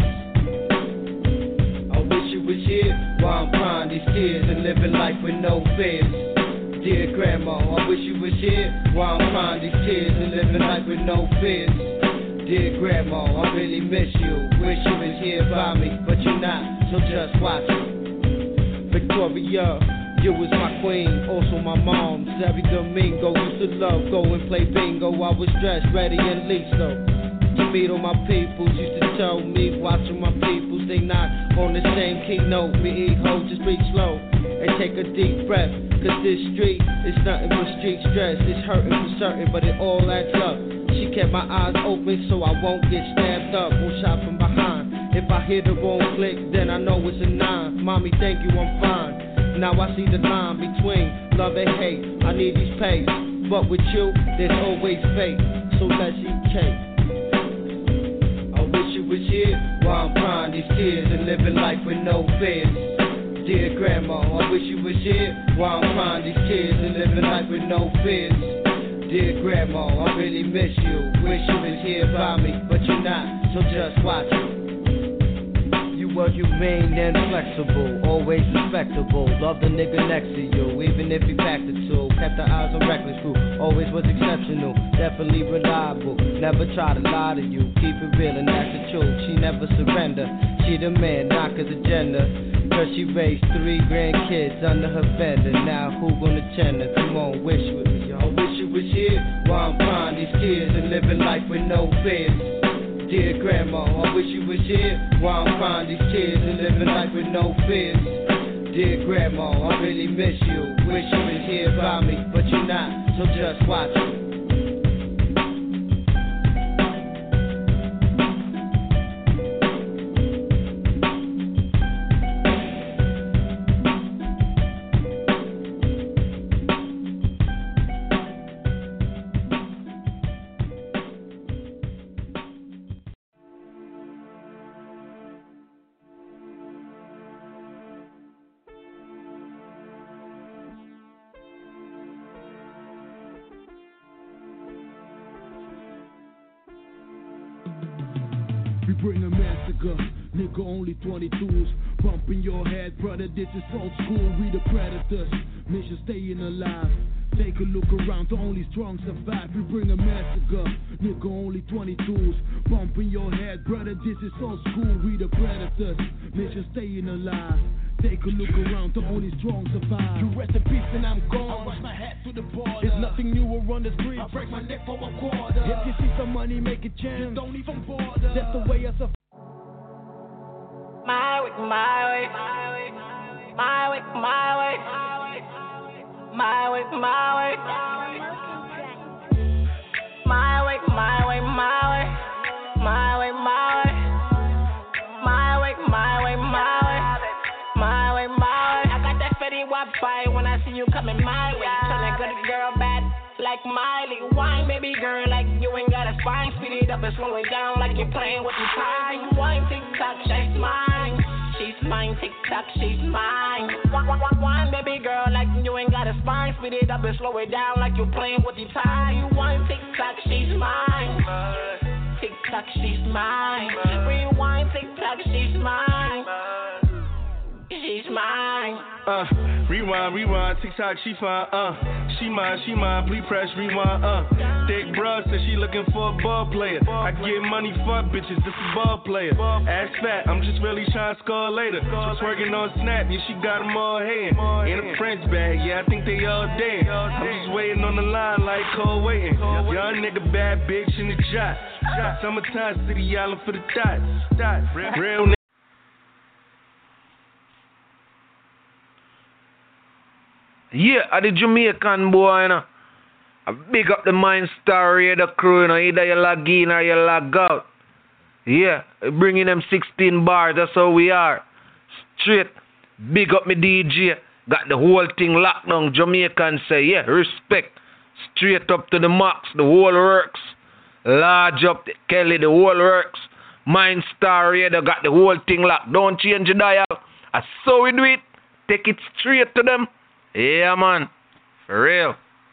I wish you was here while I'm crying these tears and living life with no fears. Dear Grandma, I wish you was here while I'm crying these tears and living life with no fears. Dear Grandma, I really miss you. Wish you was here by me, but you're not, so just watch me. Victoria, you was my queen, also my mom. Every Domingo used to love go and play bingo. I was dressed, ready and least though. To meet all my peoples, used to tell me, watching my peoples, they not on the same keynote. Me eat hoes, just speak slow and take a deep breath. Cause this street is nothing but street stress. It's hurting for certain, but it all adds up. She kept my eyes open so I won't get stabbed up or shot from behind. If I hear the wrong click, then I know it's a nine. Mommy, thank you, I'm fine. Now I see the line between love and hate. I need these pays, but with you, there's always fate. So let's eat cake. I wish you was here while I'm crying these tears and living life with no fears. Dear grandma, I wish you was here while I'm crying these tears and living life with no fears. Dear grandma, I really miss you. Wish you was here by me, but you're not, so just watch it. You were humane and flexible, always respectable. Love the nigga next to you, even if he packed the tool. Kept the eyes on reckless crew, always was exceptional, definitely reliable. Never try to lie to you, keep it real and that's the truth. She never surrender, she the man, not cause agenda. Cause she raised three grandkids under her fender. Now who gonna tend her? Come on, wish with me, yo. I wish you was here while I'm crying these tears and living life with no fears. Dear grandma, I wish you was here while I'm crying these tears and living life with no fears. Dear grandma, I really miss you. Wish you was here by me, but you're not, so just watch it. We bring a massacre, nigga only twenty-twos. Bumping your head, brother, this is old school. We the predators, mission staying alive. Take a look around, the only strong survive. We bring a massacre, nigga only twenty-twos. Bumping your head, brother, this is old school. We the predators, mission staying alive. Take a look around, the only strong survive. You rest in peace and I'm gone. I rush my hat to the border. There's nothing new on the street. I break my neck for a quarter. If you see some money, make a chance. Just don't even bother. That's the way I survive. My way, my way, my way, my way, my way, my way, my way, my way, my way, my way, my way, my way, my way, my way, my way, my way. I got that Fetty Wap fight when I see you coming my way. Turn a good girl bad like Miley. Wine, baby girl, like you ain't got a spine. Speed it up and slow it down like you're playing with the time. Wine, tick tock, she's mine. She's mine, tick tock, she's mine. Wine, baby girl, like you ain't got a spine. Speed it up and slow it down like you're playing with the time. Wine, tick tock, she's mine. Tick tock, she's mine. Rewind, tick tock, she's mine. She's mine. Uh, rewind, rewind, TikTok, she fine, uh. She mine, she mine, bleed press, rewind, uh. Thick bruh said she looking for a ball player. I get money, fuck bitches, this a ball player. Ass fat, I'm just really trying to score later. Just working on Snap, yeah, she got them all here. In a French bag, yeah, I think they all dead. I'm just waiting on the line like cold waiting. Young nigga, bad bitch in the jot. Summertime, city island for the dots. Real nigga. Yeah, I the Jamaican boy, you know. I big up the Mindstar Radio crew, you know. Either you log in or you log out. Yeah, bringing them sixteen bars, that's how we are. Straight, big up me D J. Got the whole thing locked down. Jamaican say, yeah, respect. Straight up to the max, the whole works. Large up, the Kelly, the whole works. Mindstar Radio got the whole thing locked. Don't change the dial. I saw we do it. Take it straight to them. Yeah, man. For real.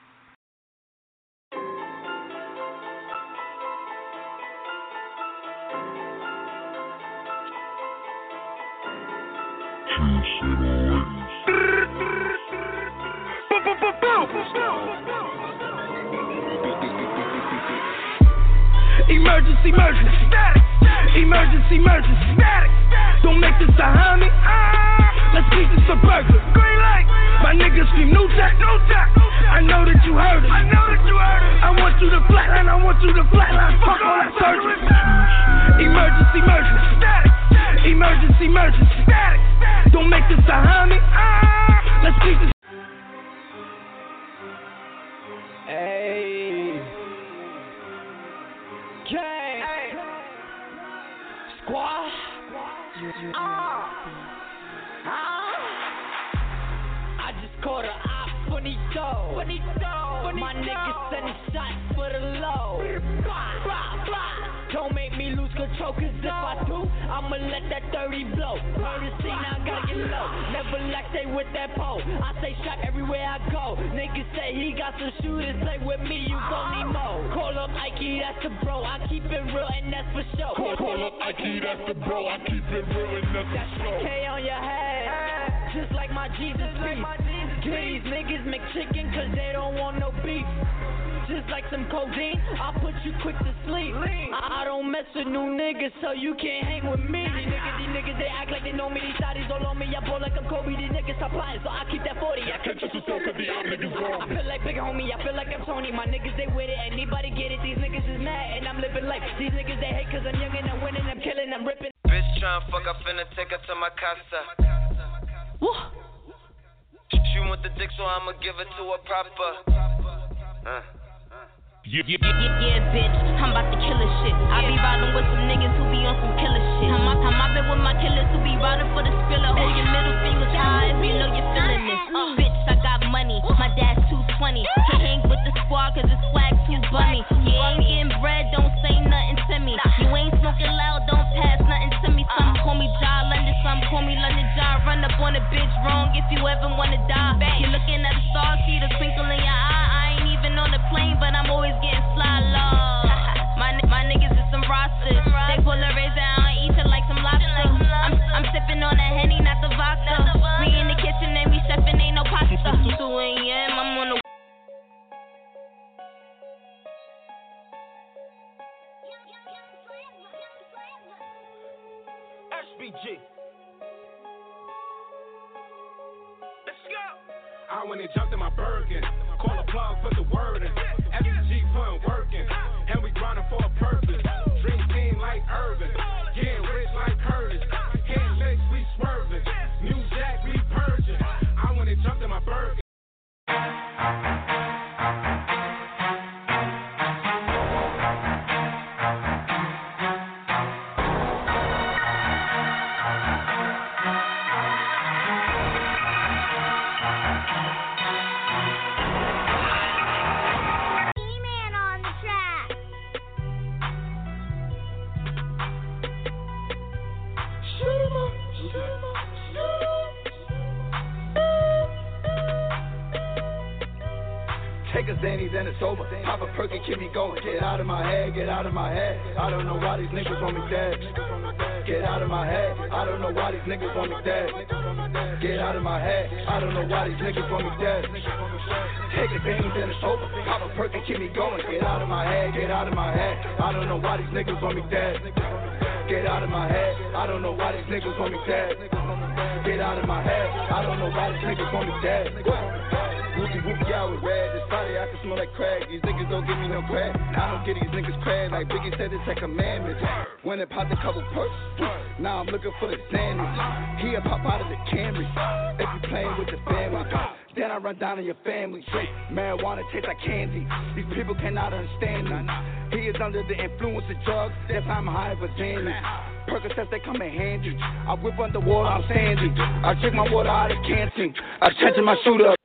Emergency, emergency, static. Emergency, emergency, static. Don't make this a homie. Let's keep this a burger. Green light. My niggas scream new jack, new jack. I know that you heard it. I know that you heard it. I want you to flatline. I want you to flatline. Fuck all that surgery. Emergency, emergency, static. Emergency, emergency, static. Don't make this a homie. Let's keep this. Hey. Gang. Hey. Squad. I just caught a op, funny dough. Funny dough. My niggas sending shots for the low. Blah, blah, blah. Don't make me lose control, cause if I do, I'ma let that thirty blow. Courtesy, now I gotta get low. Never like they with that pole. I say shot everywhere I go. Niggas say he got some shooters, play with me, you gon' need more. Call up Ike, that's the bro. I keep it real and that's for sure. Call, call up Ike, that's the bro. I keep it real and that's for sure. K on your head, just like my Jesus beef. These niggas make chicken cause they don't want no beef. Just like some codeine, I'll put you quick to sleep. I, I don't mess with new niggas, so you can't hang with me. These niggas, these niggas, they act like they know me. These thotties all on me, I ball like I'm Kobe. These niggas stop plotting, so I keep that forty. I can't trust myself, cause the young niggas gone. I feel like big homie, I feel like I'm Tony. My niggas, they with it, anybody get it. These niggas is mad, and I'm living life. These niggas, they hate cause I'm young and I'm winning, I'm killing, I'm ripping. Bitch tryna fuck, I finna take her to my casa. Woo. She want the dick, so I'ma give it to her proper. Uh. Yeah, yeah, yeah, yeah, bitch, I'm about to kill a shit. I be riding with some niggas who be on some killer shit. I'm, I'm out there with my killers who be riding for the spiller. Hold your middle fingers high if you know you're feeling this. Uh, bitch, I got money, my dad's two twenty. Can't hang with the squad cause it's swag too bummy. You ain't getting bread, don't say nothing to me. You ain't smoking loud, don't pass nothing to me. Some call me Ja London, some call me London Ja. Run up on a bitch wrong if you ever wanna die. You're looking at a star, see the twinkle in your eye. I ain't even on the plane, but I'm always getting fly low. my, my niggas is some rosters. They pull a razor, I eat it like some lobster. I'm, I'm sipping on a Henny, not the vodka. We in the kitchen and we chefing, ain't no pasta. two a.m. I'm on the S B G. Let's go. I went and jumped in my Birkin. Call a plug, put the word in. S B G putting work in. And we grinding for a purpose. Dream team like Irvin. Getting rich like Curtis. Hitting licks, we swerving. New Jack, we purging. I went and jumped in my Birkin. Take a Xannies and it's over. Pop a perk and keep me going. Get out of my head, get out of my head. I don't know why these niggas want me dead. Get out of my head. I don't know why these niggas want me dead. Get out of my head. I don't know why these niggas want me dead. Take a Xannies and it's over. Pop a perk and keep me going. Get out of my head, get out of my head. I don't know why these niggas want me dead. Get out of my head. I don't know why these niggas want me dead. Get out of my head. I don't know why these niggas want me dead. Whoopie whoopie, I was red. This Friday I can smell like crack. These niggas don't give me no crack. I don't get these niggas crack. Like Biggie said, it's a commandment. When it popped a couple perks, now I'm looking for the sandwich. He'll pop out of the Camry if you playing with the family. Then I run down on your family. Marijuana tastes like candy. These people cannot understand me. He is under the influence of drugs. That's why I'm high for Xanny. Percocets, they come in handy. I whip underwater, I'm sandy. I drink my water out of canteen. I change my shooter,